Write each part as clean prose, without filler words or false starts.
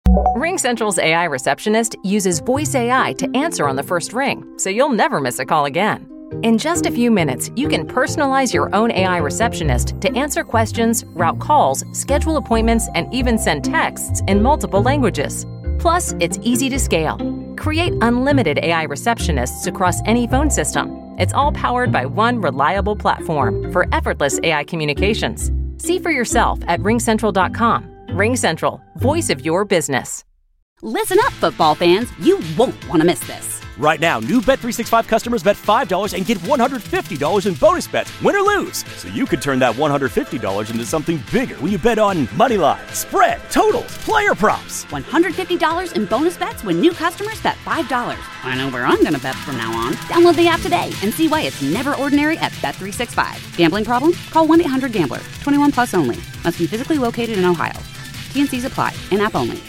RingCentral's AI receptionist uses voice AI to answer on the first ring, so you'll never miss a call again. In just a few minutes, you can personalize your own AI receptionist to answer questions, route calls, schedule appointments, and even send texts in multiple languages. Plus, it's easy to scale. Create unlimited AI receptionists across any phone system. It's all powered by one reliable platform for effortless AI communications. See for yourself at ringcentral.com. RingCentral, voice of your business. Listen up, football fans. You won't want to miss this. Right now, new Bet365 customers bet $5 and get $150 in bonus bets, win or lose. So you could turn that $150 into something bigger when you bet on money line, spread, totals, player props. $150 in bonus bets when new customers bet $5. I know where I'm going to bet from now on. Download the app today and see why it's never ordinary at Bet365. Gambling problem? Call 1-800-GAMBLER. 21 plus only. Must be physically located in Ohio. T&Cs apply. In-app only.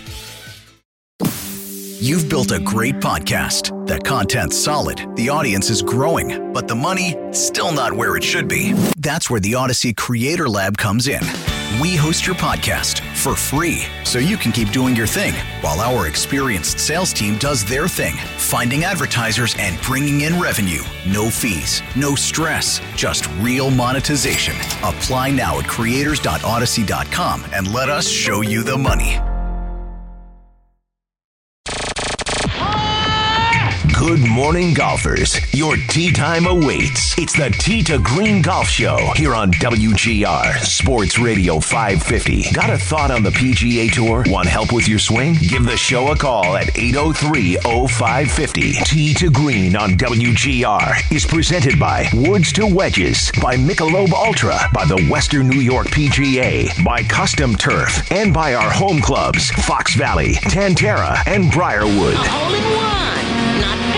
You've built a great podcast. The content's solid, the audience is growing, but the money, still not where it should be. That's where the Odyssey Creator Lab comes in. We host your podcast for free, so you can keep doing your thing, while our experienced sales team does their thing, finding advertisers and bringing in revenue. No fees, no stress, just real monetization. Apply now at creators.odyssey.com and let us show you the money. Good morning, golfers. Your tee time awaits. It's the Tee to Green Golf Show here on WGR Sports Radio 550. Got a thought on the PGA Tour? Want help with your swing? Give the show a call at 803-0550. Tee to Green on WGR is presented by Woods to Wedges, by Michelob Ultra, by the Western New York PGA, by Custom Turf, and by our home clubs, Fox Valley, Tantera, and Briarwood. A hole-in-one, not big.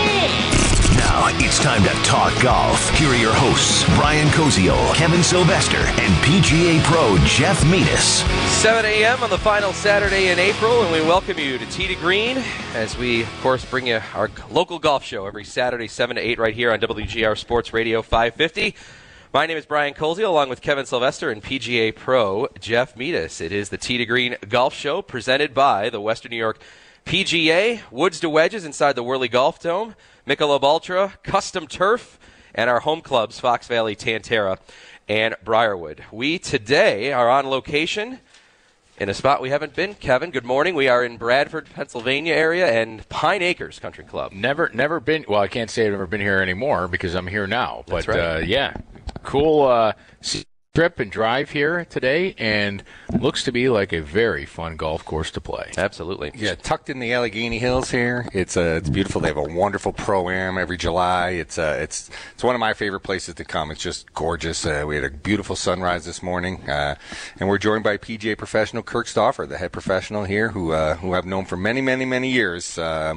Now it's time to talk golf. Here are your hosts, Brian Koziol, Kevin Sylvester, and PGA Pro Jeff Metis. 7 a.m. on the final Saturday in April, and we welcome you to Tee to Green as we, of course, bring you our local golf show every Saturday, 7 to 8, right here on WGR Sports Radio 550. My name is Brian Koziol, along with Kevin Sylvester and PGA Pro Jeff Metis. It is the Tee to Green Golf Show presented by the Western New York PGA, Woods to Wedges inside the Whirly Golf Dome, Michelob Ultra, Custom Turf, and our home clubs, Fox Valley, Tantera, and Briarwood. We today are on location in a spot we haven't been. Kevin, good morning. We are in Bradford, Pennsylvania area, and Pine Acres Country Club. Never been. Well, I can't say I've never been here anymore because I'm here now. But That's right. Yeah, cool trip and drive here today, and looks to be like a very fun golf course to play. Absolutely. Yeah, tucked in the Allegheny Hills here. It's beautiful. They have a wonderful pro-am every July. It's one of my favorite places to come. It's just gorgeous. We had a beautiful sunrise this morning, and we're joined by PGA professional Kirk Stauffer, the head professional here, who I've known for many, many, many years.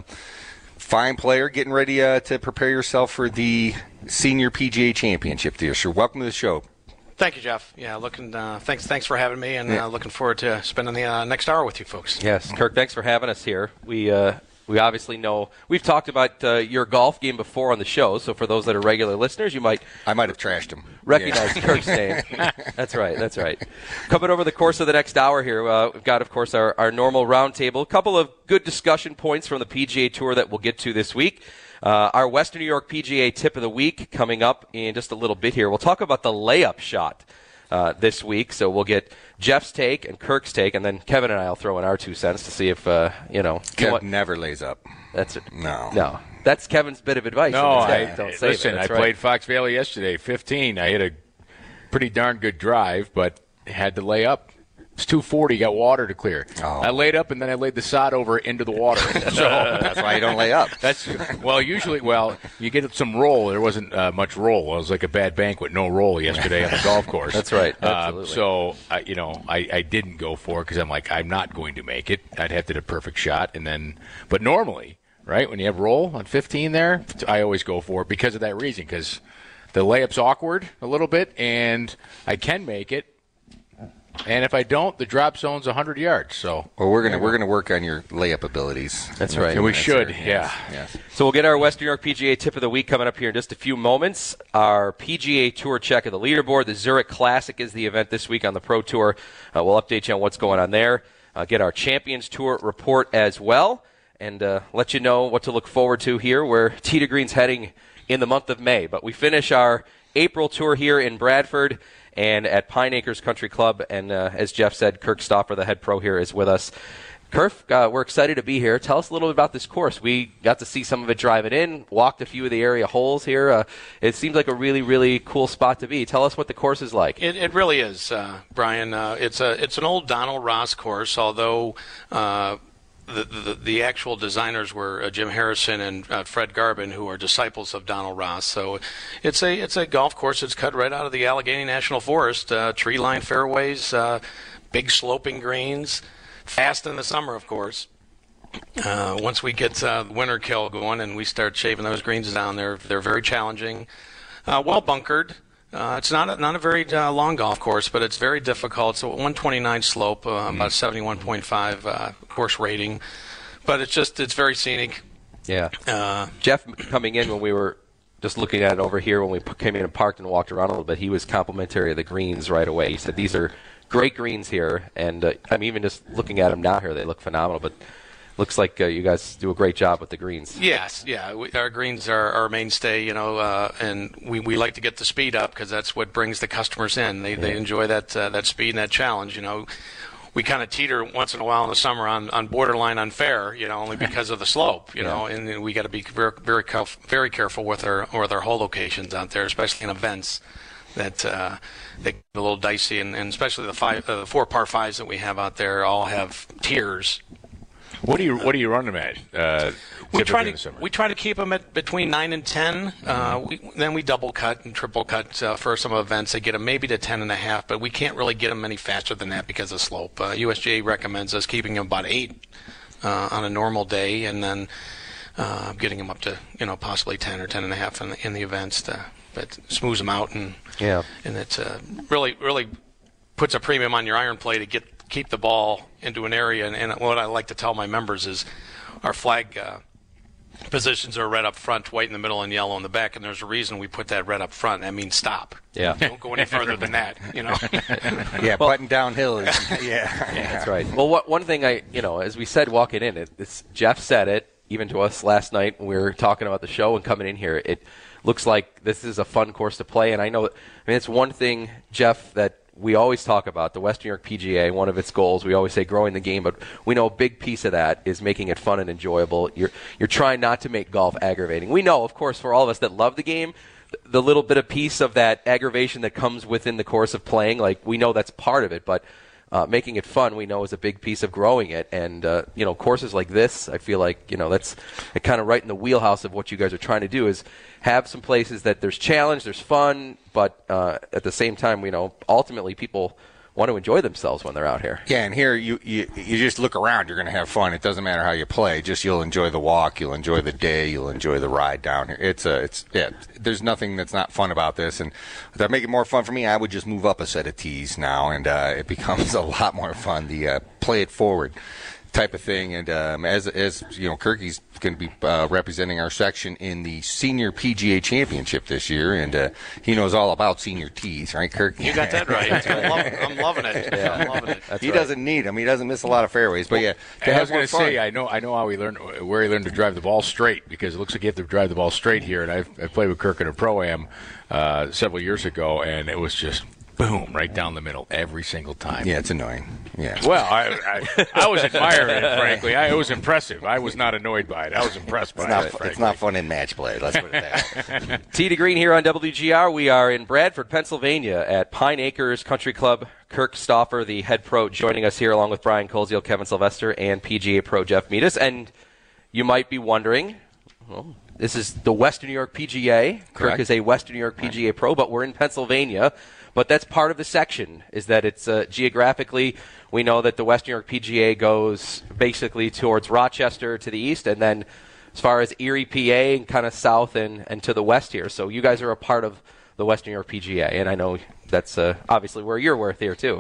Fine player, getting ready to prepare yourself for the Senior PGA Championship this year. Welcome to the show. Thank you, Jeff. Yeah, thanks for having me, and looking forward to spending the next hour with you folks. Yes, Kirk, thanks for having us here. We obviously know we've talked about your golf game before on the show. So for those that are regular listeners, I might have trashed him. Recognize Kirk's name. That's right. Coming over the course of the next hour here, we've got, of course, our normal roundtable. A couple of good discussion points from the PGA Tour that we'll get to this week. Our Western New York PGA tip of the week coming up in just a little bit here. We'll talk about the layup shot this week. So we'll get Jeff's take and Kirk's take, and then Kevin and I will throw in our 2 cents to see if, Kev never lays up. That's it. No. That's Kevin's bit of advice. No, listen, I played Fox Valley yesterday, 15. I hit a pretty darn good drive, but had to lay up. It's 240, got water to clear. Oh. I laid up, and then I laid the sod over into the water. So that's why you don't lay up. Usually you get some roll. There wasn't much roll. It was like a bad banquet, no roll yesterday on the golf course. That's right. Absolutely. I didn't go for it because I'm like, I'm not going to make it. I'd have to do a perfect shot. But normally, right, when you have roll on 15 there, I always go for it because of that reason, because the layup's awkward a little bit, and I can make it. And if I don't, the drop zone's 100 yards. So, we're gonna work on your layup abilities. That's right. And we should. Yes. So we'll get our Western New York PGA tip of the week coming up here in just a few moments. Our PGA Tour check of the leaderboard. The Zurich Classic is the event this week on the Pro Tour. We'll update you on what's going on there. get our Champions Tour report as well, and let you know what to look forward to here, where Tee to Green's heading in the month of May. But we finish our April tour here in Bradford and at Pine Acres Country Club, and as Jeff said, Kirk Stauffer, the head pro here, is with us. Kirk, we're excited to be here. Tell us a little bit about this course. We got to see some of it driving in, walked a few of the area holes here. It seems like a really, really cool spot to be. Tell us what the course is like. It really is, Brian. It's an old Donald Ross course, although the actual designers were Jim Harrison and Fred Garvin, who are disciples of Donald Ross. So it's a golf course that's cut right out of the Allegheny National Forest. Tree-lined fairways, big sloping greens. Fast in the summer, of course. Once we get winter kill going and we start shaving those greens down, they're very challenging. Well bunkered. It's not a very long golf course, but it's very difficult. It's a 129 slope, about 71.5 course rating. But it's very scenic. Yeah. Jeff coming in when we were just looking at it over here when we came in and parked and walked around a little bit, he was complimentary of the greens right away. He said these are great greens here, and I'm even just looking at them now here. They look phenomenal, but looks like you guys do a great job with the greens. Yes, yeah. Our greens are our mainstay, and we like to get the speed up because that's what brings the customers in. They enjoy that speed and that challenge, We kind of teeter once in a while in the summer on borderline unfair, only because of the slope, and we got to be very careful with our hole locations out there, especially in events that they get a little dicey, and especially the 4 par 5s that we have out there all have tiers. What do you run them at? We try to keep them at between 9 and 10. Then we double cut and triple cut for some events. They get them maybe to 10.5, but we can't really get them any faster than that because of slope. USGA recommends us keeping them about 8 on a normal day, and then getting them up to possibly 10 or 10.5 in the events. That smooths them out, and it really puts a premium on your iron play to keep the ball into an area. And what I like to tell my members is our flag positions are red up front, white in the middle, and yellow in the back. And there's a reason we put that red up front. That means stop. Yeah. Don't go any further than that. Yeah, button downhill is that's right. Well, one thing as we said walking in, Jeff said it even to us last night when we were talking about the show and coming in here. It looks like this is a fun course to play, and it's one thing, Jeff, that we always talk about, the Western New York PGA, one of its goals, we always say growing the game, but we know a big piece of that is making it fun and enjoyable. You're trying not to make golf aggravating. We know, of course, for all of us that love the game, the little bit of piece of that aggravation that comes within the course of playing, we know that's part of it, but making it fun, we know, is a big piece of growing it. And, courses like this, I feel like, that's kind of right in the wheelhouse of what you guys are trying to do, is have some places that there's challenge, there's fun, but at the same time, ultimately people want to enjoy themselves when they're out here. Yeah, and here you just look around, you're going to have fun. It doesn't matter how you play. Just you'll enjoy the walk, you'll enjoy the day, you'll enjoy the ride down here. There's nothing that's not fun about this. And to make it more fun for me, I would just move up a set of tees now, and it becomes a lot more fun. The play it forward type of thing. And as Kirky's going to be representing our section in the Senior PGA Championship this year, and he knows all about senior tees, right, Kirk? You got that right. I'm loving it. Yeah. I'm loving it. He doesn't need them. He doesn't miss a lot of fairways. But I was going to say, I know how where he learned to drive the ball straight, because it looks like you have to drive the ball straight here. And I played with Kirk in a Pro-Am several years ago, and it was just boom, right down the middle every single time. Yeah, it's annoying. Yeah. Well, I was admiring it, frankly. It was impressive. I was not annoyed by it. I was impressed by it. It's not fun in match play. Let's put it that way. Tee to Green here on WGR. We are in Bradford, Pennsylvania at Pine Acres Country Club. Kirk Stauffer, the head pro, joining us here along with Brian Koziel, Kevin Sylvester, and PGA pro Jeff Meadus. And you might be wondering, this is the Western New York PGA. Correct. Kirk is a Western New York PGA pro, but we're in Pennsylvania. But that's part of the section, is that it's geographically, we know that the Western New York PGA goes basically towards Rochester to the east, and then as far as Erie, PA, and kind of south and to the west here. So you guys are a part of the Western New York PGA, and I know that's obviously where you're worth here too.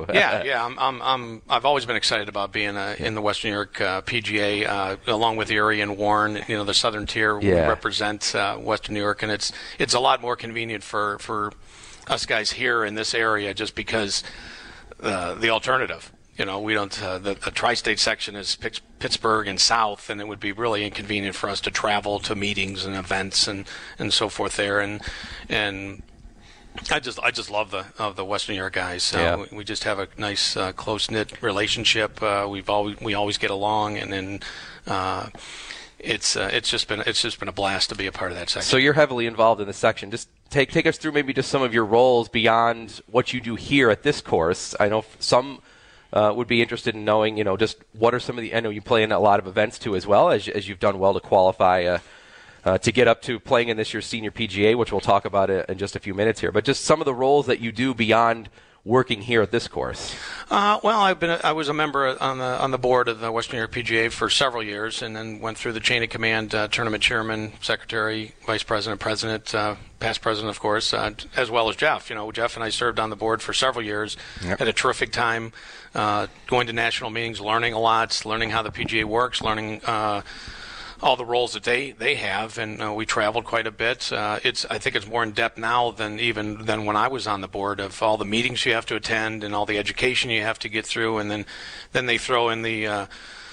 Yeah. I've always been excited about being in the Western New York PGA, along with Erie and Warren. The Southern Tier represents Western New York, and it's a lot more convenient for us guys here in this area, just because the alternative we don't. The tri-state section is Pittsburgh and south, and it would be really inconvenient for us to travel to meetings and events and so forth there. And I just love the Western New York guys. We just have a nice close knit relationship. We always get along, and then it's just been a blast to be a part of that section. So you're heavily involved in the section. Just take us through maybe just some of your roles beyond what you do here at this course. I know some would be interested in knowing, just what are some of the. I know you play in a lot of events too, as well as you've done well to qualify. To get up to playing in this year's Senior PGA, which we'll talk about in just a few minutes here. But just some of the roles that you do beyond working here at this course. Well, I was a member on the board of the Western New York PGA for several years, and then went through the chain of command: tournament chairman, secretary, vice president, president, past president, of course, as well as Jeff. Jeff and I served on the board for several years. Yep. Had a terrific time going to national meetings, learning a lot, learning how the PGA works, learning. All the roles that they have, and we traveled quite a bit. I think it's more in depth now than when I was on the board, of all the meetings you have to attend and all the education you have to get through, and then they throw in the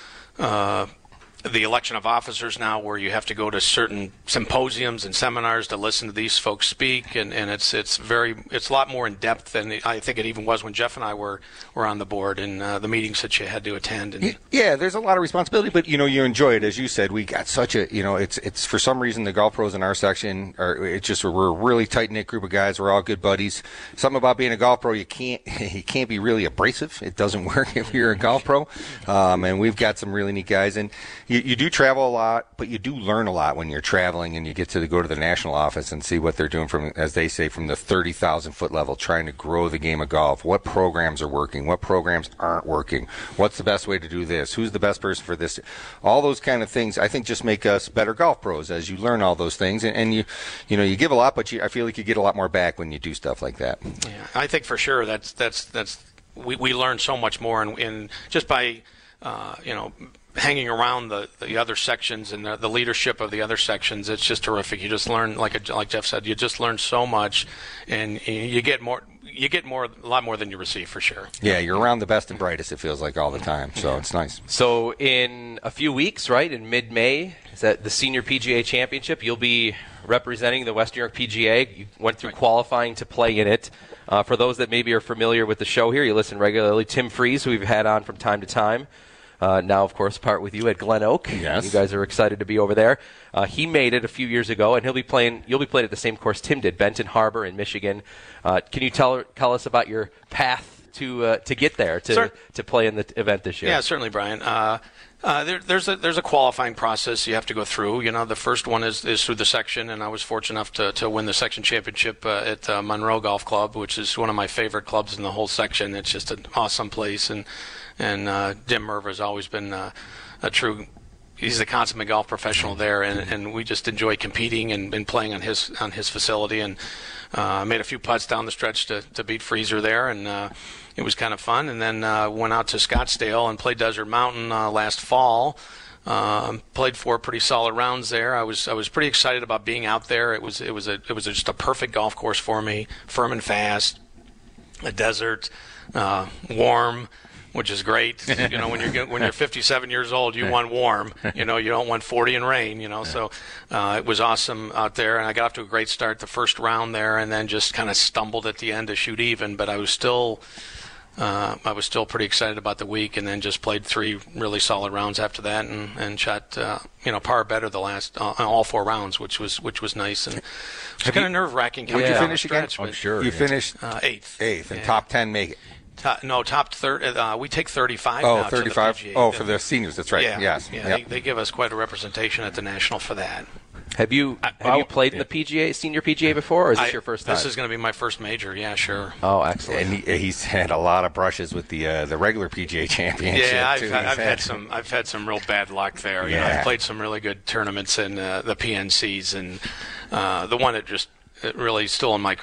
election of officers now, where you have to go to certain symposiums and seminars to listen to these folks speak, and it's a lot more in depth than I think it even was when Jeff and I were on the board, and the meetings that you had to attend. And yeah, there's a lot of responsibility, but you enjoy it. As you said, we got such a it's for some reason the golf pros in our section we're a really tight knit group of guys. We're all good buddies. Something about being a golf pro, you can't be really abrasive. It doesn't work if you're a golf pro, and we've got some really neat guys. And you do travel a lot, but you do learn a lot when you're traveling, and you get to go to the national office and see what they're doing from, as they say, from the 30,000-foot level, trying to grow the game of golf. What programs are working? What programs aren't working? What's the best way to do this? Who's the best person for this? All those kind of things, I think, just make us better golf pros as you learn all those things. And you give a lot, but I feel like you get a lot more back when you do stuff like that. Yeah, I think for sure we learn so much more, and just by hanging around the other sections and the leadership of the other sections, it's just terrific. You just learn, like Jeff said, you just learn so much, and you get a lot more than you receive, for sure. Yeah, you're around the best and brightest, it feels like, all the time, so it's nice. So in a few weeks, right, in mid-May, is that the Senior PGA Championship? You'll be representing the Western New York PGA. You went through qualifying to play in it. For those that maybe are familiar with the show here, you listen regularly, Tim Freeze, who we've had on from time to time, now, of course, part with you at Glen Oak. Yes. You guys are excited to be over there. He made it a few years ago, and you'll be playing at the same course Tim did, Benton Harbor in Michigan. Can you tell us about your path to get there, to play in the event this year? Yeah, certainly, Brian. There's a qualifying process you have to go through. The first one is through the section, and I was fortunate enough to win the section championship at Monroe Golf Club, which is one of my favorite clubs in the whole section. It's just an awesome place, and Dim Merva has always been a true. He's a consummate golf professional there, and we just enjoy competing and playing on his facility, and made a few putts down the stretch to beat Freezer there, and it was kind of fun. And then went out to Scottsdale and played Desert Mountain last fall. Played 4 pretty solid rounds there. I was pretty excited about being out there. It was just a perfect golf course for me, firm and fast, a desert, warm, which is great. When you're 57 years old, you want warm. You don't want 40 and rain. So it was awesome out there, and I got off to a great start the first round there, and then just kind of stumbled at the end to shoot even. But I was still pretty excited about the week, and then just played 3 really solid rounds after that, and shot par better the last all 4 rounds, which was nice, and it's kind of nerve-wracking. Did you finish again? I'm sure you finished 8th, and top 10 make it. Top 30. We take 35 now. Oh, 35. To the PGA. Oh, for the seniors. That's right. Yeah, yes. Yeah. They give us quite a representation at the national for that. Have you played in the PGA, Senior PGA before, or is this your first time? This is going to be my first major. Yeah, sure. Oh, excellent. And he's had a lot of brushes with the regular PGA Championship. Yeah, I've had some real bad luck there. Yeah. I've played some really good tournaments in the PNCs, and the one that just really still in my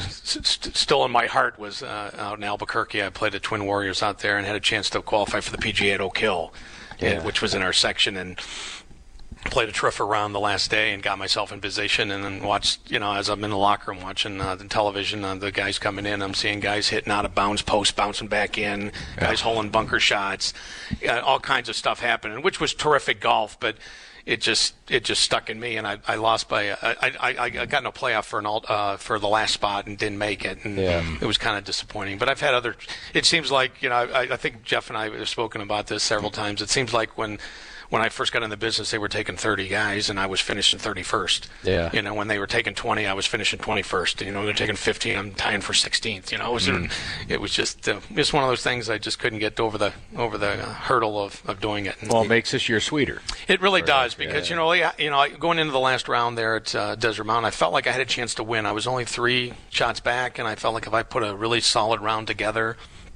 heart was out in Albuquerque. I played at Twin Warriors out there and had a chance to qualify for the PGA at Oak Hill, which was in our section, and played a terrific round the last day and got myself in position, and then watched, as I'm in the locker room watching the television, the guys coming in, I'm seeing guys hitting out of bounds, post bouncing back in, guys holing bunker shots, all kinds of stuff happening, which was terrific golf, but it just stuck in me, and I lost by I got in a playoff for the last spot and didn't make it, and it was kind of disappointing. But I've had other. It seems like I think Jeff and I have spoken about this several times. It seems like when I first got in the business, they were taking 30 guys, and I was finishing 31st. Yeah. When they were taking 20, I was finishing 21st. They're taking 15, I'm tying for 16th. It was just one of those things I just couldn't get over the hurdle of doing it. Well, it makes this year sweeter. It really does, because going into the last round there at Desert Mountain, I felt like I had a chance to win. I was only 3 shots back, and I felt like if I put a really solid round together,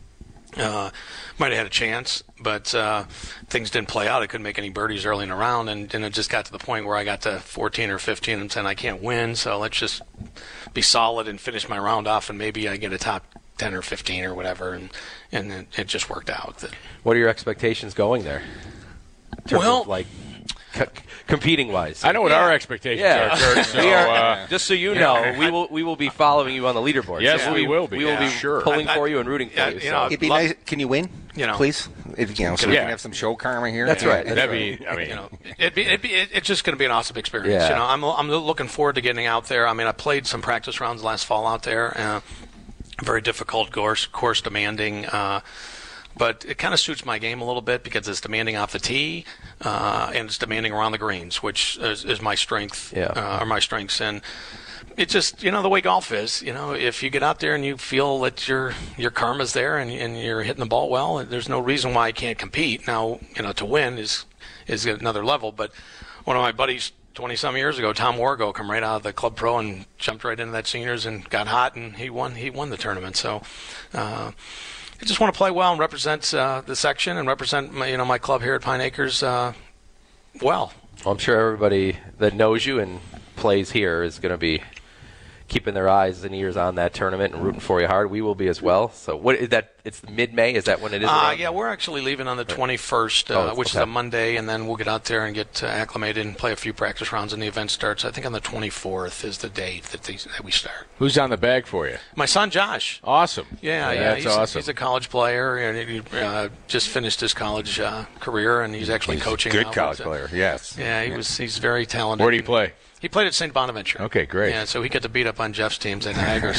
might have had a chance, but things didn't play out. I couldn't make any birdies early in the round, and it just got to the point where I got to 14 or 15 and saying I can't win, so let's just be solid and finish my round off, and maybe I get a top 10 or 15 or whatever, and it just worked out. What are your expectations going there? In terms of, competing wise, I know what our expectations are, Kurt. So, we are, just so you know, we will be following you on the leaderboard. Yes, so we will be. We will be pulling for you and rooting for you. It'd be nice. Can you win? Please. So we can have some show karma here. That's right. That'd be. I mean, it's just going to be an awesome experience. Yeah. I'm looking forward to getting out there. I mean, I played some practice rounds last fall out there. Very difficult course demanding. But it kind of suits my game a little bit because it's demanding off the tee and it's demanding around the greens, which is my strength, are my strengths. And it just, the way golf is, if you get out there and you feel that your karma's there and you're hitting the ball well, there's no reason why I can't compete. Now, to win is another level. But one of my buddies 20-some years ago, Tom Wargo, come right out of the Club Pro and jumped right into that seniors and got hot, and he won the tournament. So I just want to play well and represent the section and represent my club here at Pine Acres well. I'm sure everybody that knows you and plays here is going to be keeping their eyes and ears on that tournament and rooting for you hard. We will be as well. So what is that? It's mid-May. Is that when it is? Yeah, we're actually leaving on the 21st, which is a Monday, and then we'll get out there and get acclimated and play a few practice rounds, and the event starts, I think, on the 24th is the date that we start. Who's on the bag for you? My son, Josh. Awesome. Yeah, that's awesome. He's a college player, and he just finished his college career, and he's actually coaching. Good now, college player, yes. Yeah, he's very talented. Where do you play? He played at St. Bonaventure. Okay, great. Yeah, so he got to beat up on Jeff's teams at Niagara.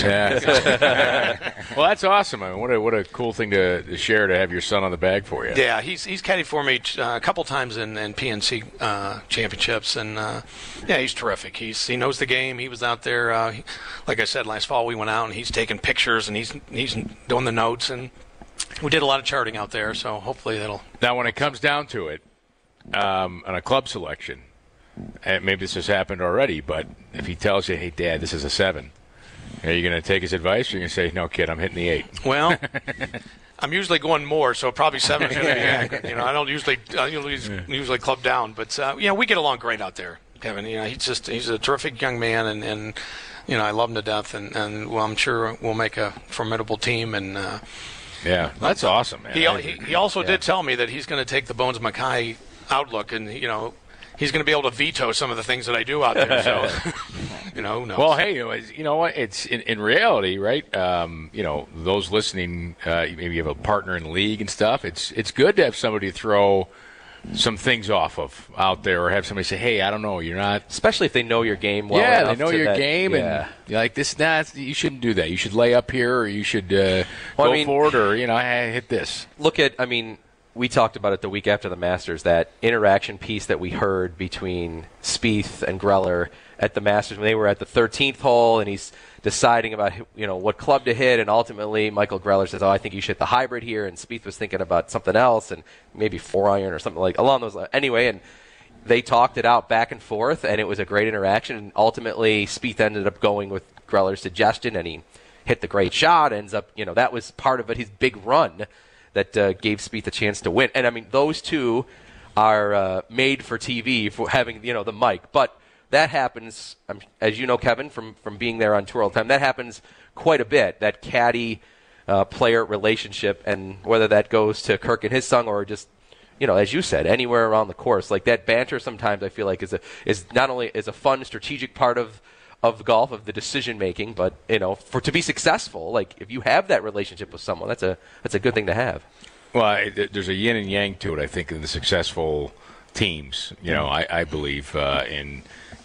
Well, that's awesome. I mean, what a cool thing to share, to have your son on the bag for you. Yeah, he's caddied for me a couple times in PNC championships, and he's terrific. He knows the game. He was out there, like I said, last fall we went out, and he's taking pictures, and he's doing the notes, and we did a lot of charting out there, so hopefully that'll... Now, when it comes down to it, on a club selection, and maybe this has happened already, but if he tells you, hey, Dad, this is a 7, are you going to take his advice, or are you going to say, no, kid, I'm hitting the 8? Well, I'm usually going more, so probably 7 is going to be accurate. I don't usually club down, but we get along great out there, Kevin. He's a terrific young man, and I love him to death, and I'm sure we'll make a formidable team, and yeah, that's awesome, man. He also did tell me that he's going to take the Bones Mackay outlook, and he's going to be able to veto some of the things that I do out there. So, who knows? Well, hey, you know what? It's in reality, right? Those listening, maybe you have a partner in the league and stuff. It's good to have somebody throw some things off of out there, or have somebody say, hey, I don't know, you're not... Especially if they know your game well enough. Yeah, they know your game, and you're like, you shouldn't do that. You should lay up here, or you should go forward, or, hit this. We talked about it the week after the Masters, that interaction piece that we heard between Spieth and Greller at the Masters when they were at the 13th hole, and he's deciding about what club to hit, and ultimately Michael Greller says, I think you should hit the hybrid here, and Spieth was thinking about something else, and maybe 4-iron or something like along those lines. Anyway, and they talked it out back and forth, and it was a great interaction, and ultimately Spieth ended up going with Greller's suggestion, and he hit the great shot, ends up, that was part of it, his big run that gave Spieth a chance to win. And, those two are made for TV for having, the mic. But that happens, as you know, Kevin, from being there on tour all the time, that happens quite a bit, that caddy-player relationship, and whether that goes to Kirk and his son or just as you said, anywhere around the course. Like that banter sometimes I feel like is not only is a fun strategic part of golf, of the decision making, but to be successful, like if you have that relationship with someone, that's a good thing to have. Well, there's a yin and yang to it, I think, in the successful teams. I believe in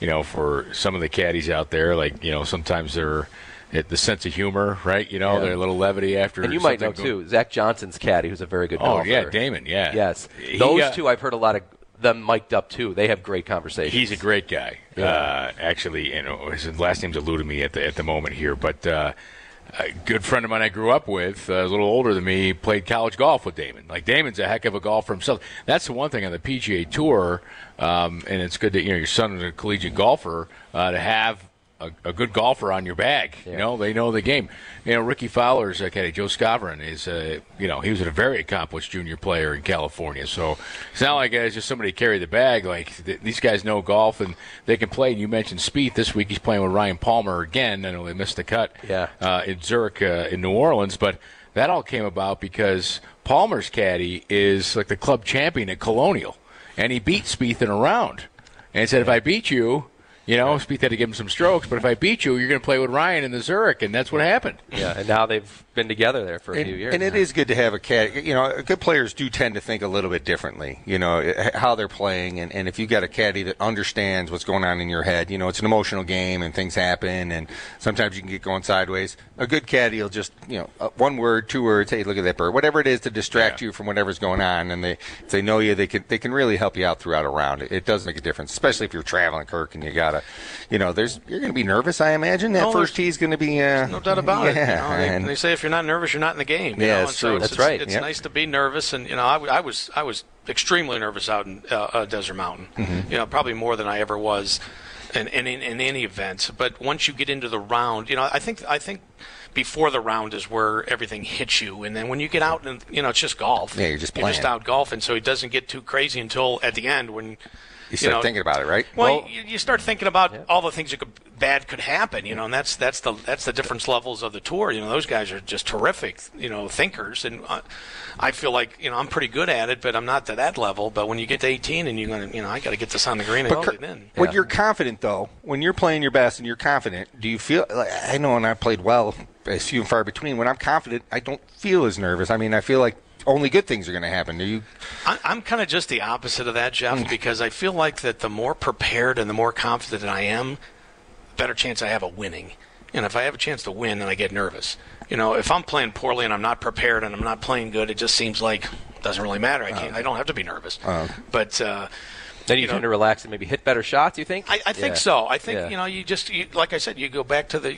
for some of the caddies out there, like sometimes they're the sense of humor, right? They're a little levity after. And you might know too, Zach Johnson's caddy, who's a very good golfer. Oh yeah, Damon. Yeah. Yes, those two I've heard a lot of them mic'd up too. They have great conversations. He's a great guy. Yeah. Actually, his last name's eluding me at the moment here, but a good friend of mine I grew up with, a little older than me, played college golf with Damon. Like Damon's a heck of a golfer himself. That's the one thing on the PGA Tour, and it's good that your son is a collegiate golfer to have a good golfer on your bag. Yeah. They know the game. Ricky Fowler's caddy, Joe Scavron, is he was a very accomplished junior player in California. So it's not like it's just somebody carry the bag. Like these guys know golf and they can play. And you mentioned Spieth this week. He's playing with Ryan Palmer again. I know they missed the cut in Zurich in New Orleans, but that all came about because Palmer's caddy is like the club champion at Colonial, and he beat Spieth in a round. And he said, if I beat you, Spieth had to give him some strokes, but if I beat you, you're going to play with Ryan in the Zurich, and that's what happened. Yeah, and now they've been together there for a few years. And it is good to have a caddy. Good players do tend to think a little bit differently, how they're playing, and if you got a caddy that understands what's going on in your head, it's an emotional game and things happen, and sometimes you can get going sideways. A good caddy will just, one word, 2 words, hey, look at that bird, whatever it is to distract you from whatever's going on, and if they know you, they can really help you out throughout a round. It does make a difference, especially if you're traveling, Kirk, and you got to, you're going to be nervous, I imagine. That first tee is going to be no doubt about it. Yeah, they say if you're not nervous, you're not in the game. That's true. That's right. It's nice to be nervous, and I was extremely nervous out in Desert Mountain. Mm-hmm. Probably more than I ever was in any event. But once you get into the round, I think before the round is where everything hits you, and then when you get out and it's just golf. Yeah, you're just playing. You're just out golfing, so it doesn't get too crazy until at the end when. You start thinking about it, right? Well, you start thinking about all the things bad could happen, and that's the difference levels of the tour. Those guys are just terrific, thinkers, and I feel like I'm pretty good at it, but I'm not to that level. But when you get to 18 and you're going to, I got to get this on the green and go in. When you're confident, though, when you're playing your best and you're confident, do you feel? I know, and I played well, as few and far between. When I'm confident, I don't feel as nervous. I mean, I feel like only good things are going to happen. Do you? I'm kind of just the opposite of that, Jeff, because I feel like that the more prepared and the more confident I am, the better chance I have of winning. And if I have a chance to win, then I get nervous. If I'm playing poorly and I'm not prepared and I'm not playing good, it just seems like it doesn't really matter. I don't have to be nervous. But then you tend to relax and maybe hit better shots. You think? I think so. I think you like I said, you go back to the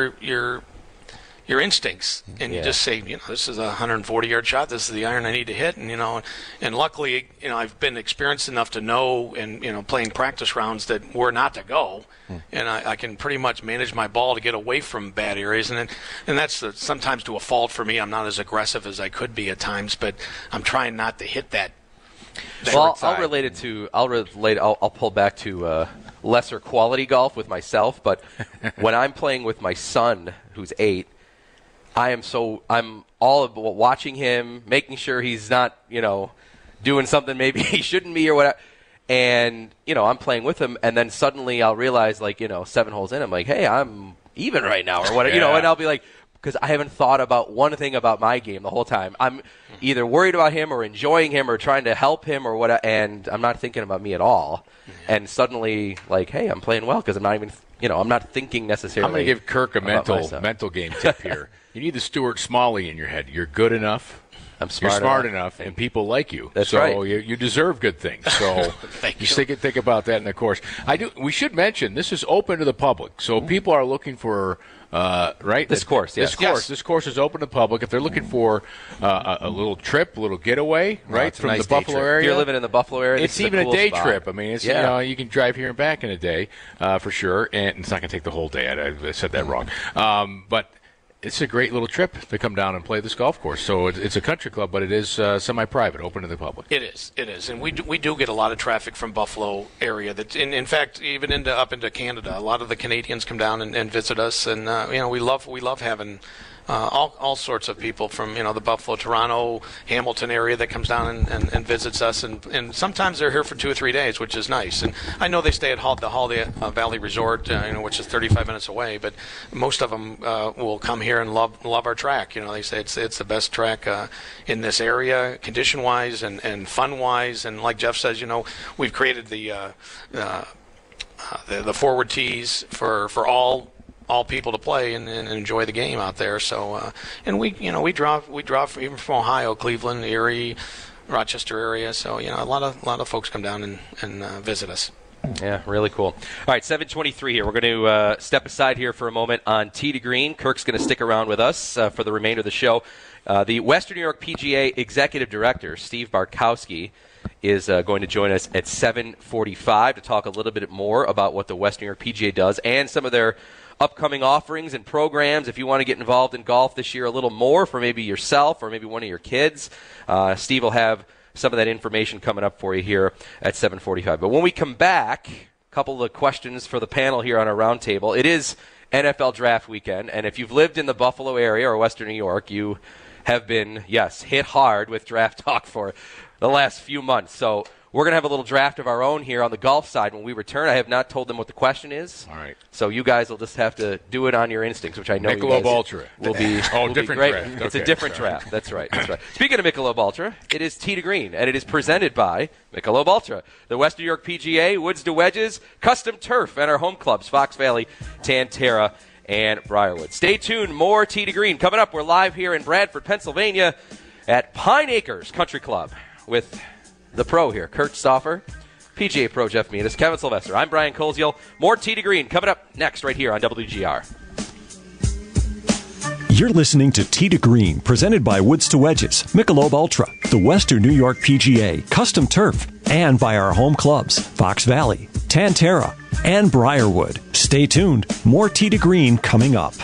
your instincts, and you just say, this is a 140-yard shot. This is the iron I need to hit, and luckily, I've been experienced enough to know, and playing practice rounds that were not to go, and I can pretty much manage my ball to get away from bad areas, and that's sometimes to a fault for me. I'm not as aggressive as I could be at times, but I'm trying not to hit that. Well, I'll pull back to lesser quality golf with myself, but when I'm playing with my son, who's 8. I'm all about watching him, making sure he's not, doing something maybe he shouldn't be or whatever. And, I'm playing with him, and then suddenly I'll realize, 7 holes in, I'm like, hey, I'm even right now or whatever, and I'll be like, because I haven't thought about one thing about my game the whole time. I'm either worried about him or enjoying him or trying to help him or whatever, and I'm not thinking about me at all. And suddenly, hey, I'm playing well because I'm not even, I'm not thinking necessarily. I'm going to give Kirk a mental game tip here. You need the Stuart Smalley in your head. You're good enough. I'm smart. You're smart enough, and people like you. That's so right. You deserve good things. So you think about that in the course. We should mention this is open to the public, so people are looking for right this course. Yes. This course is open to the public. If they're looking for a little trip, a little getaway, right from the Buffalo area. If you're living in the Buffalo area, it's even a day trip. I mean, it's you can drive here and back in a day for sure, and it's not going to take the whole day. I said that wrong, but. It's a great little trip to come down and play this golf course. So it's a country club, but it is semi-private, open to the public. It is, and we do get a lot of traffic from Buffalo area. That, in fact, even up into Canada, a lot of the Canadians come down and visit us, and we love having all sorts of people from the Buffalo, Toronto, Hamilton area that comes down and visits us, and sometimes they're here for 2 or 3 days, which is nice. And I know they stay at the Holiday Valley Resort, which is 35 minutes away, but most of them will come here and love our track. They say it's the best track in this area, condition-wise and fun-wise. And like Jeff says, we've created the forward tees for all people to play and enjoy the game out there. So and we draw even from Ohio, Cleveland, Erie, Rochester area. So a lot of folks come down and visit us. Yeah, really cool. All right, 7:23 here. We're going to step aside here for a moment on Tee to Green. Kirk's going to stick around with us for the remainder of the show. The Western New York PGA Executive Director, Steve Bartkowski, is going to join us at 7:45 to talk a little bit more about what the Western New York PGA does and some of their upcoming offerings and programs. If you want to get involved in golf this year a little more for maybe yourself or maybe one of your kids, Steve will have some of that information coming up for you here at 7:45. But when we come back, a couple of questions for the panel here on our roundtable. It is NFL Draft Weekend, and if you've lived in the Buffalo area or Western New York, you have been, hit hard with draft talk for the last few months. So we're going to have a little draft of our own here on the golf side when we return. I have not told them what the question is. All right. So you guys will just have to do it on your instincts, which I know Michelob you guys Ultra will be, will be different great. draft. It's Okay, a different draft. That's right. Speaking of Michelob Ultra, it is Tee to Green, and it is presented by Michelob Ultra, the Western New York PGA, Woods to Wedges, Custom Turf, and our home clubs, Fox Valley, Tan-Tara, and Briarwood. Stay tuned. More Tee to Green coming up. We're live here in Bradford, Pennsylvania at Pine Acres Country Club with the pro here, Kurt Stauffer, PGA Pro Jeff Meadus, Kevin Sylvester. I'm Brian Koziel. More Tee to Green coming up next right here on WGR. You're listening to Tee to Green, presented by Woods to Wedges, Michelob Ultra, the Western New York PGA, Custom Turf, and by our home clubs, Fox Valley, Tan-Tara, and Briarwood. Stay tuned. More Tee to Green coming up.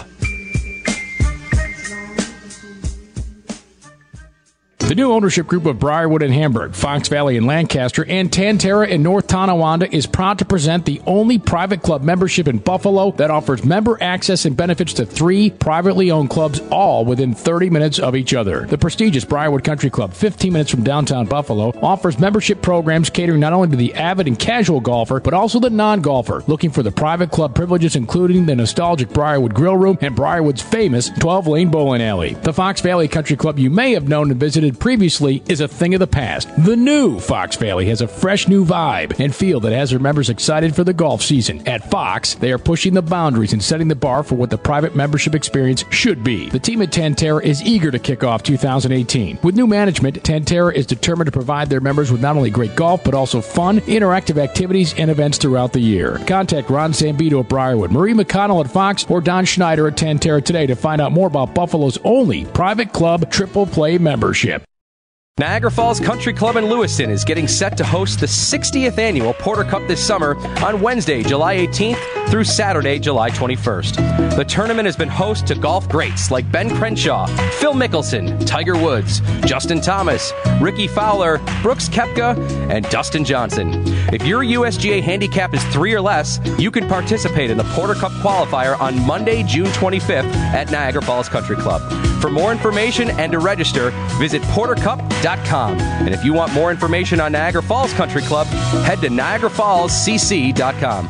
The new ownership group of Briarwood and Hamburg, Fox Valley and Lancaster, and Tan-Tara in North Tonawanda is proud to present the only private club membership in Buffalo that offers member access and benefits to 3 privately owned clubs, all within 30 minutes of each other. The prestigious Briarwood Country Club, 15 minutes from downtown Buffalo, offers membership programs catering not only to the avid and casual golfer, but also the non-golfer, looking for the private club privileges including the nostalgic Briarwood Grill Room and Briarwood's famous 12-lane bowling alley. The Fox Valley Country Club you may have known and visited previously is a thing of the past. The new Fox Valley has a fresh new vibe and feel that has their members excited for the golf season. At Fox, they are pushing the boundaries and setting the bar for what the private membership experience should be. The team at Tan-Tara is eager to kick off 2018. With new management, Tan-Tara is determined to provide their members with not only great golf, but also fun, interactive activities and events throughout the year. Contact Ron Zambito at Briarwood, Marie McConnell at Fox, or Don Schneider at Tan-Tara today to find out more about Buffalo's only private club triple play membership. Niagara Falls Country Club in Lewiston is getting set to host the 60th annual Porter Cup this summer on Wednesday, July 18th through Saturday, July 21st. The tournament has been host to golf greats like Ben Crenshaw, Phil Mickelson, Tiger Woods, Justin Thomas, Ricky Fowler, Brooks Koepka, and Dustin Johnson. If your USGA handicap is 3 or less, you can participate in the Porter Cup qualifier on Monday, June 25th at Niagara Falls Country Club. For more information and to register, visit portercup.com. And if you want more information on Niagara Falls Country Club, head to niagarafallscc.com.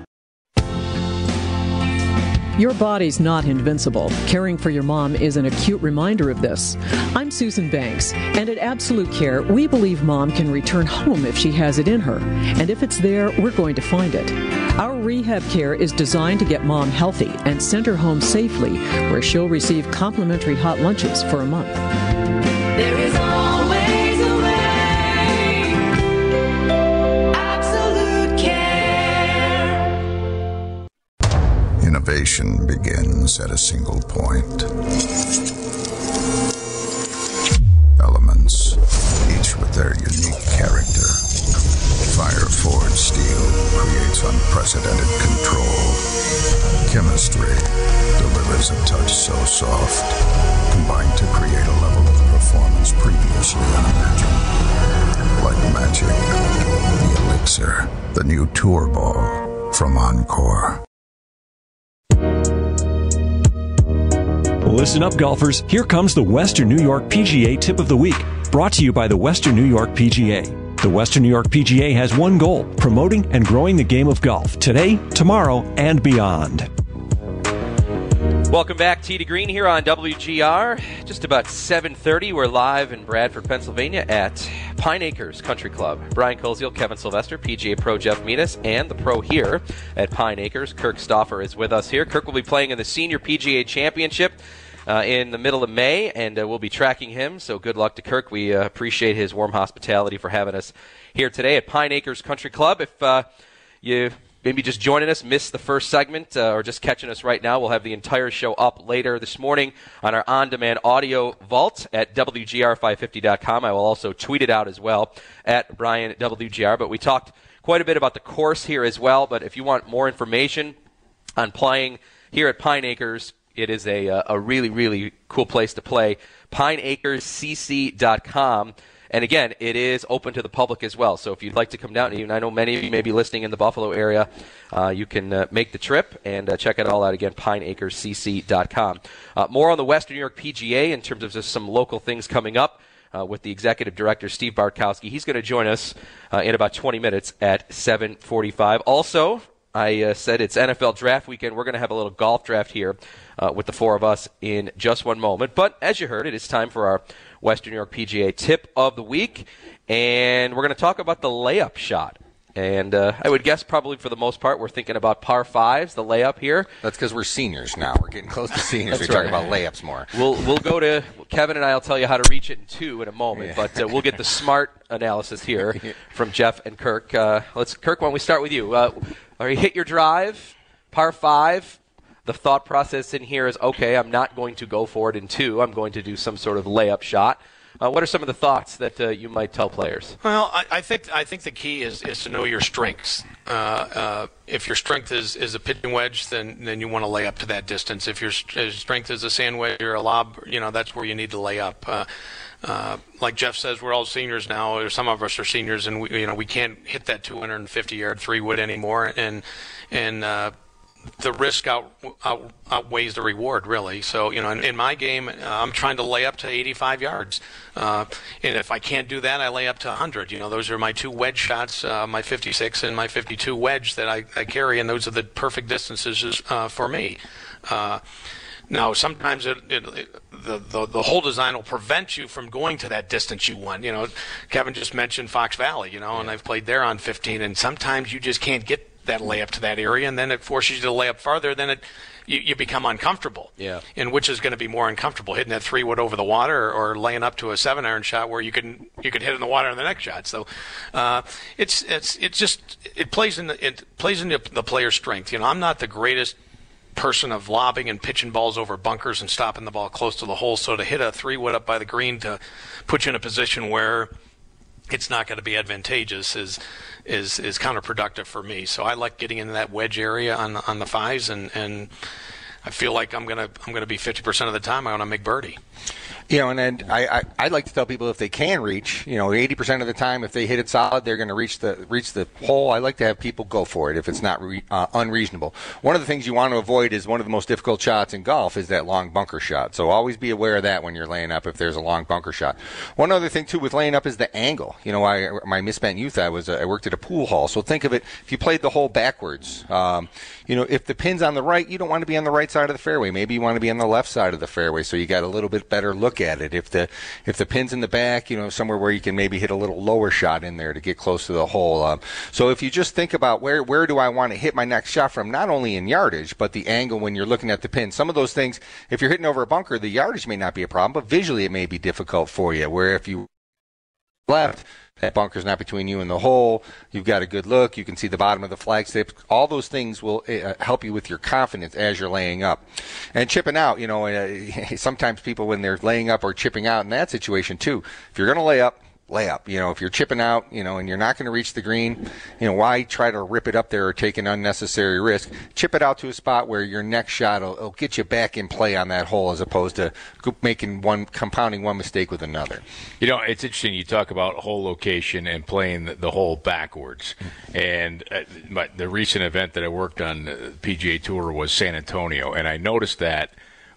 Your body's not invincible. Caring for your mom is an acute reminder of this. I'm Susan Banks, and at Absolute Care, we believe mom can return home if she has it in her. And if it's there, we're going to find it. Our rehab care is designed to get mom healthy and send her home safely, where she'll receive complimentary hot lunches for a month. There is always a way. Absolute Care. Innovation begins at a single point. Elements, each with their unique character. Fire-forged steel creates unprecedented control. Chemistry delivers a touch so soft, combined to create a level of performance previously unimagined. Like magic, the Elixir, the new Tour Ball from Encore. Listen up, golfers. Here comes the Western New York PGA Tip of the Week, brought to you by the Western New York PGA. The Western New York PGA has one goal: promoting and growing the game of golf today, tomorrow, and beyond. Welcome back, Tee to Green here on WGR. Just about 7:30. We're live in Bradford, Pennsylvania at Pine Acres Country Club. Brian Koziel, Kevin Sylvester, PGA Pro Jeff Menas, and the pro here at Pine Acres, Kirk Stauffer, is with us here. Kirk will be playing in the Senior PGA Championship in the middle of May, and we'll be tracking him, so good luck to Kirk. We appreciate his warm hospitality for having us here today at Pine Acres Country Club. If you maybe just joining us, missed the first segment, or just catching us right now, we'll have the entire show up later this morning on our on-demand audio vault at WGR550.com. I will also tweet it out as well at Brian WGR. But we talked quite a bit about the course here as well. But if you want more information on playing here at Pine Acres, it is a really, really cool place to play. PineAcresCC.com. And again, it is open to the public as well. So if you'd like to come down, and I know many of you may be listening in the Buffalo area, you can make the trip and check it all out again, PineAcresCC.com. More on the Western New York PGA in terms of just some local things coming up with the executive director, Steve Bartkowski. He's going to join us in about 20 minutes at 7:45. Also, I said it's NFL draft weekend. We're going to have a little golf draft here with the four of us in just one moment. But as you heard, it is time for our Western New York PGA Tip of the Week. And we're going to talk about the layup shot. And I would guess probably for the most part we're thinking about par fives, the layup here. That's because we're seniors now. We're getting close to seniors. That's We're right. talking about layups more. We'll go to Kevin, and I'll tell you how to reach it in two in a moment. Yeah. But we'll get the smart analysis here from Jeff and Kirk. Kirk, why don't we start with you? You hit your drive, par five. The thought process in here is, okay, I'm not going to go for it in two. I'm going to do some sort of layup shot. What are some of the thoughts that you might tell players? Well, I think the key is to know your strengths. If your strength is a pitching wedge, then you want to lay up to that distance. If your strength is a sand wedge or a lob, that's where you need to lay up. Like Jeff says, we're all seniors now, or some of us are seniors, and we can't hit that 250-yard 3-wood anymore, and the risk outweighs the reward, really. So, in my game, I'm trying to lay up to 85 yards. And if I can't do that, I lay up to 100. Those are my two wedge shots, my 56 and my 52 wedge that I carry, and those are the perfect distances for me. Now, sometimes the whole design will prevent you from going to that distance you want. Kevin just mentioned Fox Valley, and I've played there on 15, and sometimes you just can't get that layup to that area, and then it forces you to lay up farther. Then you become uncomfortable. Yeah. And which is going to be more uncomfortable, hitting that 3-wood over the water or laying up to a 7-iron shot where you could hit in the water in the next shot. So it plays into the player's strength. I'm not the greatest person of lobbing and pitching balls over bunkers and stopping the ball close to the hole. So to hit a 3-wood up by the green to put you in a position where it's not going to be advantageous is counterproductive for me. So I like getting into that wedge area on the fives, and I feel like I'm gonna be 50% of the time I want to make birdie. And then I'd like to tell people if they can reach, 80% of the time, if they hit it solid, they're going to reach the hole. I like to have people go for it if it's not unreasonable. One of the things you want to avoid is one of the most difficult shots in golf is that long bunker shot. So always be aware of that when you're laying up if there's a long bunker shot. One other thing, too, with laying up is the angle. My misspent youth, I worked at a pool hall. So think of it, if you played the hole backwards, if the pin's on the right, you don't want to be on the right side of the fairway. Maybe you want to be on the left side of the fairway so you got a little bit better look at it. If the pin's in the back, somewhere where you can maybe hit a little lower shot in there to get close to the hole. So if you just think about where do I want to hit my next shot from, not only in yardage, but the angle when you're looking at the pin. Some of those things, if you're hitting over a bunker, the yardage may not be a problem, but visually it may be difficult for you, where if you left, that bunker's not between you and the hole. You've got a good look. You can see the bottom of the flagstick. All those things will help you with your confidence as you're laying up. And chipping out, sometimes people when they're laying up or chipping out in that situation too, if you're going to lay up, if you're chipping out, and you're not going to reach the green, why try to rip it up there or take an unnecessary risk? Chip it out to a spot where your next shot will get you back in play on that hole as opposed to compounding one mistake with another. It's interesting. You talk about hole location and playing the hole backwards. And the recent event that I worked on, the PGA Tour, was San Antonio. And I noticed that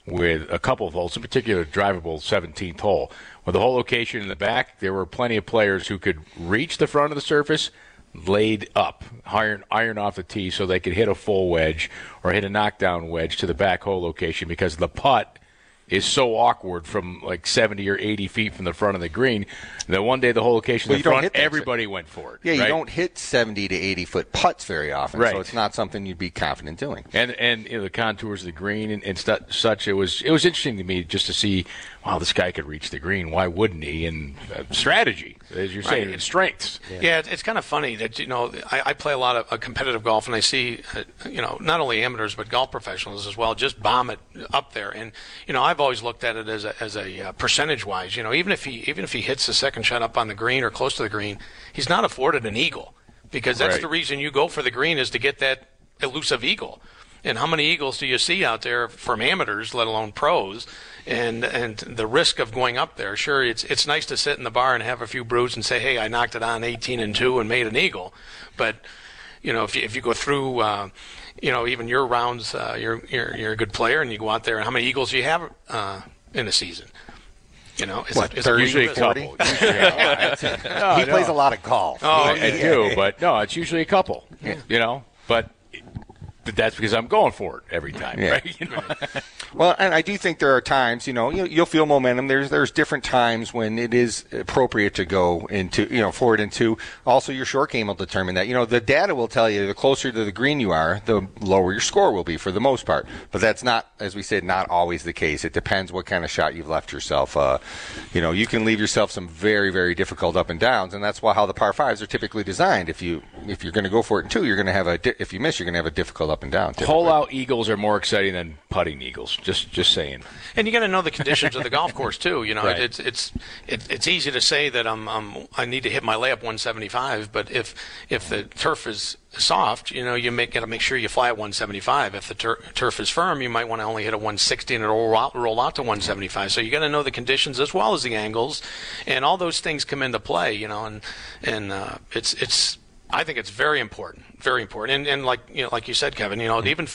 with a couple of holes, in particular drivable 17th hole. With the whole location in the back, there were plenty of players who could reach the front of the surface, laid up, iron off the tee so they could hit a full wedge or hit a knockdown wedge to the back hole location because the putt is so awkward from like 70 or 80 feet from the front of the green that one day the whole location in the front, everybody went for it. Yeah, right? You don't hit 70 to 80-foot putts very often, right. So it's not something you'd be confident doing. And the contours of the green and such, it was interesting to me just to see, wow, this guy could reach the green. Why wouldn't he? And strategy, as you're saying, and strengths. Yeah, it's kind of funny that, I play a lot of competitive golf, and I see, not only amateurs but golf professionals as well just bomb it up there. And, I've always looked at it as a percentage-wise. Even if he hits the second shot up on the green or close to the green, he's not afforded an eagle because that's the reason you go for the green is to get that elusive eagle. And how many eagles do you see out there from amateurs, let alone pros? And the risk of going up there, sure, it's nice to sit in the bar and have a few brews and say, hey, I knocked it on 18-2 and made an eagle. But if you go through, even your rounds, you're a good player, and you go out there, and how many eagles do you have in a season? Is it 30, usually a 40? couple. He plays a lot of golf. Oh, I do, but no, it's usually a couple. Yeah. But that's because I'm going for it every time, right? Well, and I do think there are times, you'll feel momentum. There's different times when it is appropriate to go into, forward into. Also, your short game will determine that. The data will tell you the closer to the green you are, the lower your score will be for the most part. But that's not, as we said, not always the case. It depends what kind of shot you've left yourself. You can leave yourself some very, very difficult up and downs, and that's how the par fives are typically designed. If you're going to go for it in two, you're going to have if you miss, you're going to have a difficult up and down. Hole out eagles are more exciting than putting eagles. Just saying. And you got to know the conditions of the golf course too. Right. It's easy to say that I need to hit my layup 175, but if the turf is soft, you got to make sure you fly at 175. If the turf is firm, you might want to only hit a 160 and it'll roll out to 175. So you got to know the conditions as well as the angles, and all those things come into play. And it's. I think it's very important, and like you said, Kevin, even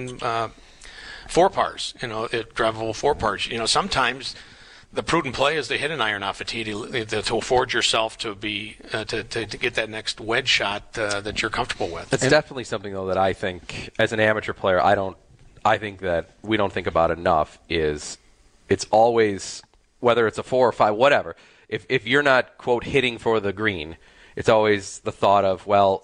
four pars, drivable four pars. Sometimes the prudent play is to hit an iron off a tee to afford yourself to be to get that next wedge shot that you're comfortable with. It's definitely something though that I think as an amateur player, I think that we don't think about enough. Is it's always whether it's a 4 or 5, whatever. If you're not quote hitting for the green, it's always the thought of, well,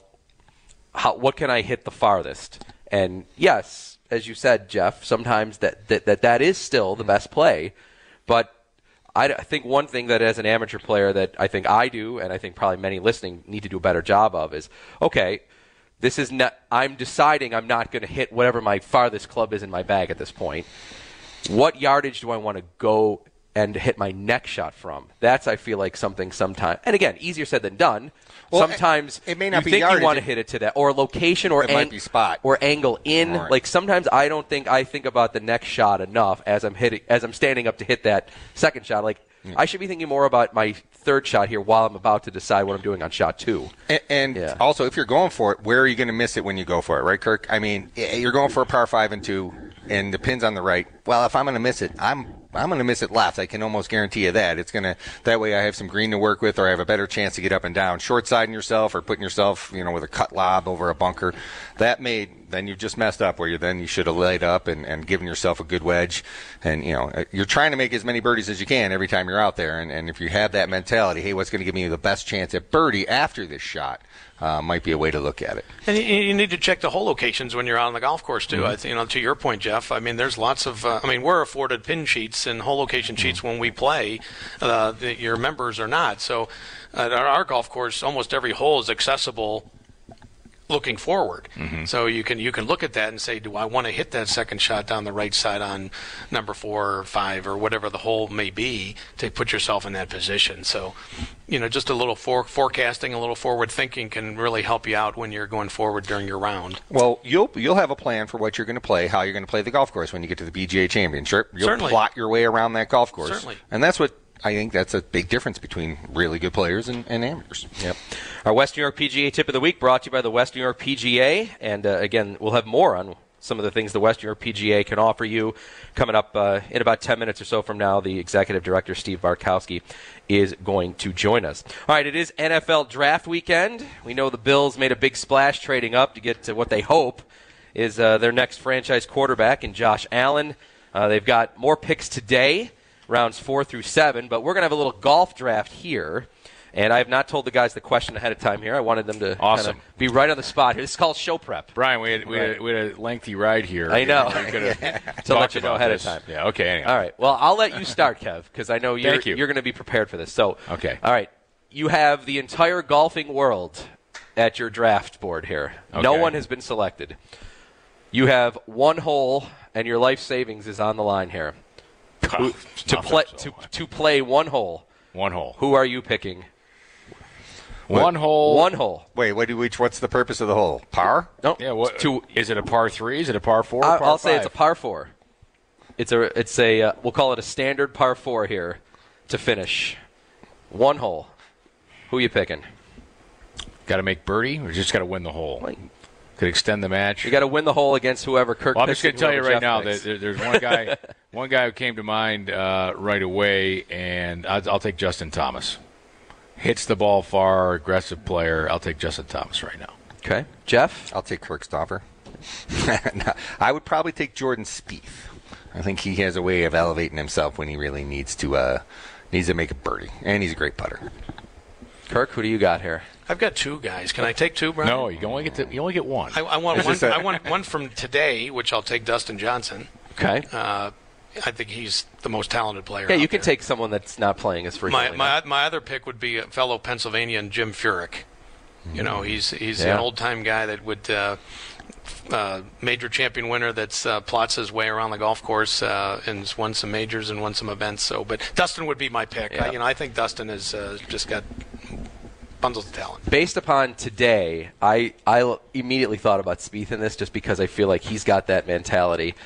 what can I hit the farthest? And yes, as you said, Jeff, sometimes that is still the best play. But I think one thing that as an amateur player that I think I do, and I think probably many listening need to do a better job of is, okay, this is not. I'm deciding I'm not going to hit whatever my farthest club is in my bag at this point. What yardage do I want to go and hit my next shot from? That's, I feel like, something sometimes. And again, easier said than done. Well, sometimes it may not you be think yardage, you want to hit it to that, or location, or it might be spot, or angle in. Right. Like sometimes I don't think I think about the next shot enough as I'm standing up to hit that second shot. Like I should be thinking more about my third shot here while I'm about to decide what I'm doing on shot 2. And also, if you're going for it, where are you going to miss it when you go for it, right, Kirk? I mean, you're going for a par 5 and 2, and the pin's on the right. Well, if I'm going to miss it, I'm going to miss it left. I can almost guarantee you that. It's going to that way I have some green to work with, or I have a better chance to get up and down. Short siding yourself or putting yourself, with a cut lob over a bunker. Then you've just messed up where you should have laid up and given yourself a good wedge. And, you're trying to make as many birdies as you can every time you're out there. And if you have that mentality, hey, what's going to give me the best chance at birdie after this shot, might be a way to look at it. And you need to check the hole locations when you're out on the golf course, too. Mm-hmm. To your point, Jeff, there's lots of, we're afforded pin sheets and hole location sheets when we play. Your members are not. So at our golf course, almost every hole is accessible looking forward. Mm-hmm. So you can look at that and say, do I want to hit that second shot down the right side on number 4 or 5 or whatever the hole may be to put yourself in that position. So, just a little forecasting, a little forward thinking can really help you out when you're going forward during your round. Well, you'll have a plan for what you're going to play, how you're going to play the golf course when you get to the PGA Championship. You'll Certainly. plot your way around that golf course. Certainly. And that's what I think that's a big difference between really good players and amateurs. Yep. Our West New York PGA Tip of the Week brought to you by the West New York PGA. And, again, we'll have more on some of the things the Western New York PGA can offer you. Coming up in about 10 minutes or so from now, the executive director, Steve Bartkowski, is going to join us. All right, it is NFL Draft Weekend. We know the Bills made a big splash trading up to get to what they hope is their next franchise quarterback in Josh Allen. They've got more picks today, rounds 4 through 7, but we're going to have a little golf draft here. And I have not told the guys the question ahead of time here. I wanted them to awesome. Be right on the spot here. This is called show prep. Brian, we had a lengthy ride here. I know. To let you know ahead of time. Yeah, okay. Anyway. All right. Well, I'll let you start, Kev, because I know you're going to be prepared for this. So, okay. All right. You have the entire golfing world at your draft board here. Okay. No one has been selected. You have one hole, and your life savings is on the line here. To play one hole. One hole. Who are you picking? One hole. One hole. Wait, what's the purpose of the hole? Par? No. Yeah. Is it a par 3? Is it a par 4? Par I'll 5? say it's a par 4. It's a we'll call it a standard par 4 here to finish. One hole. Who are you picking? Got to make birdie, or just got to win the hole? Could extend the match. You got to win the hole against whoever Kirk. Well, I'm just going to tell you right Jeff now picks. that there's one guy, one guy who came to mind right away, and I'll take Justin Thomas. Hits the ball far, aggressive player. I'll take Justin Thomas right now. Okay, Jeff. I'll take Kirk Stauffer. No, I would probably take Jordan Spieth. I think he has a way of elevating himself when he really needs to make a birdie, and he's a great putter. Kirk, who do you got here? I've got two guys. Can I take two, Brian? No, you only get one. I want one. I want one from today, which I'll take Dustin Johnson. Okay. I think he's the most talented player. Yeah, you can take someone that's not playing as frequently. My other pick would be a fellow Pennsylvanian, Jim Furyk. You know, he's an old time guy that would major champion winner that's plots his way around the golf course and has won some majors and won some events. So, but Dustin would be my pick. Yeah. I think Dustin has just got bundles of talent. Based upon today, I immediately thought about Spieth in this just because I feel like he's got that mentality.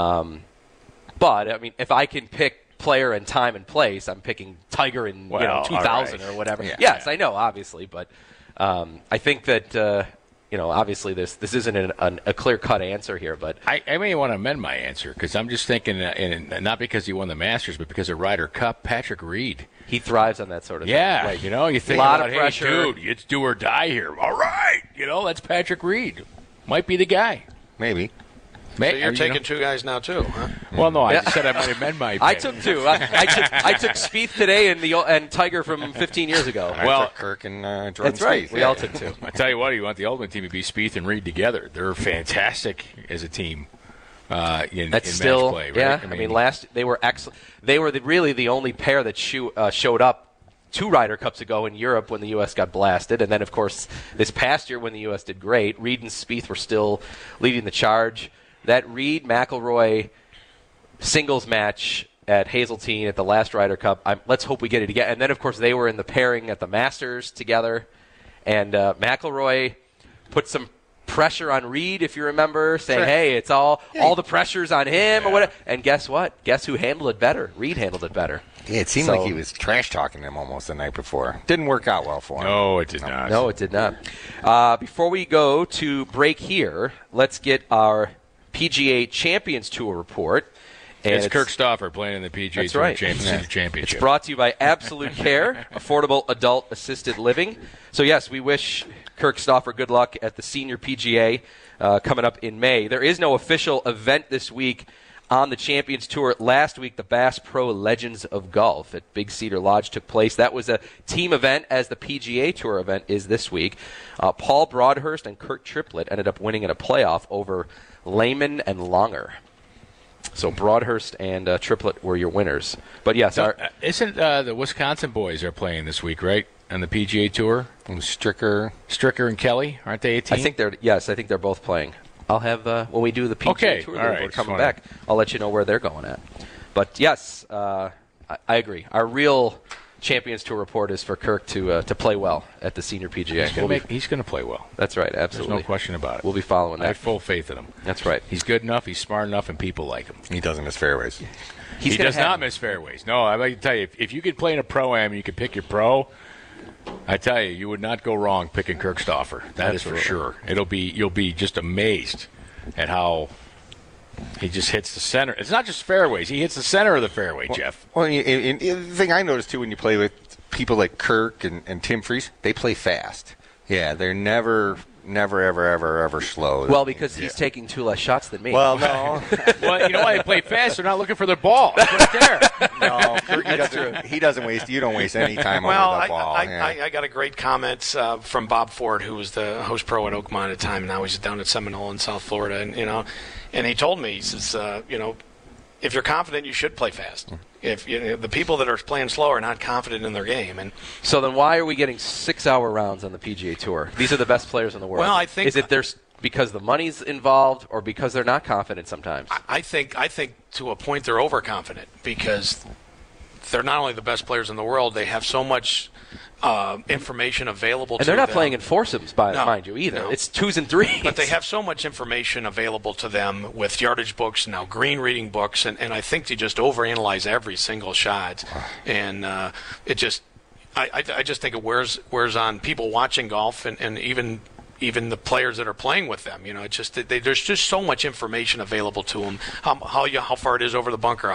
But I mean, if I can pick player and time and place, I'm picking Tiger in 2000 or whatever. Yeah. Yes, I know, obviously, but I think that obviously this isn't a clear-cut answer here. But I may want to amend my answer because I'm just thinking, and not because he won the Masters, but because of Ryder Cup, Patrick Reed. He thrives on that sort of thing. Yeah, Right. you think a lot about, of pressure. Hey, dude, it's do or die here. All right, that's Patrick Reed. Might be the guy. Maybe. So you're taking two guys now too, huh? Well, no, I just said I might amend my pick. I took two. I took Spieth today and Tiger from 15 years ago. I took Kirk and Jordan That's right. Spieth. We all took two. I tell you what, you want the ultimate team to be Spieth and Reed together. They're fantastic as a team. In That's still match play, right? Yeah. I mean, last they were excellent. They were really the only pair that showed up 2 Ryder Cups ago in Europe when the U.S. got blasted, and then of course this past year when the U.S. did great. Reed and Spieth were still leading the charge. That Reed-McIlroy singles match at Hazeltine at the last Ryder Cup, let's hope we get it again. And then, of course, they were in the pairing at the Masters together. And McIlroy put some pressure on Reed, if you remember, saying, hey, it's all the pressure's on him or whatever. And guess what? Guess who handled it better? Reed handled it better. Yeah, it seemed like he was trash-talking him almost the night before. Didn't work out well for him. No, it did not. No, it did not. Before we go to break here, let's get our PGA Champions Tour report. And it's Kirk Stauffer playing in the PGA Tour Championship. It's brought to you by Absolute Care, affordable adult assisted living. So, yes, we wish Kirk Stauffer good luck at the Senior PGA coming up in May. There is no official event this week on the Champions Tour. Last week, the Bass Pro Legends of Golf at Big Cedar Lodge took place. That was a team event, as the PGA Tour event is this week. Paul Broadhurst and Kirk Triplett ended up winning in a playoff over Lehman and Longer. So Broadhurst and Triplett were your winners. But yes, isn't the Wisconsin boys are playing this week, right, on the PGA Tour? Stricker and Kelly, aren't they 18? I think they're both playing. I'll have when we do the PGA Tour, we're coming back. I'll let you know where they're going at. But yes, I agree. Our real Champions Tour report is for Kirk to play well at the Senior PGA. He's going to play well. That's right, absolutely. There's no question about it. We'll be following that. I have full faith in him. That's right. He's good enough, he's smart enough, and people like him. He doesn't miss fairways. He does not miss fairways. No, I like to tell you, if you could play in a Pro-Am and you could pick your pro, I tell you, you would not go wrong picking Kirk Stauffer. That is for sure. You'll be just amazed at how He just hits the center. It's not just fairways. He hits the center of the fairway, Jeff. Well, the thing I noticed, too, when you play with people like Kirk and Tim Freese, they play fast. Yeah, they're never, ever slow. Well, because he's taking 2 less shots than me. Well, no. Well, you know why they play fast? They're not looking for the ball. It's right there. No, he doesn't waste. You don't waste any time over the ball. I got a great comment from Bob Ford, who was the host pro at Oakmont at the time. Now he's down at Seminole in South Florida, and he told me, he says, if you're confident, you should play fast. If the people that are playing slow are not confident in their game, and so then why are we getting 6-hour rounds on the PGA Tour? These are the best players in the world. Well, I think because the money's involved, or because they're not confident sometimes? I think to a point they're overconfident because they're not only the best players in the world, they have so much information available to them. And they're not playing in foursomes, mind you, either. No. It's 2s and 3s. But they have so much information available to them with yardage books, now green reading books, and I think they just overanalyze every single shot. And it just, I just think it wears on people watching golf and even the players that are playing with them. It's just there's just so much information available to them. How far it is over the bunker,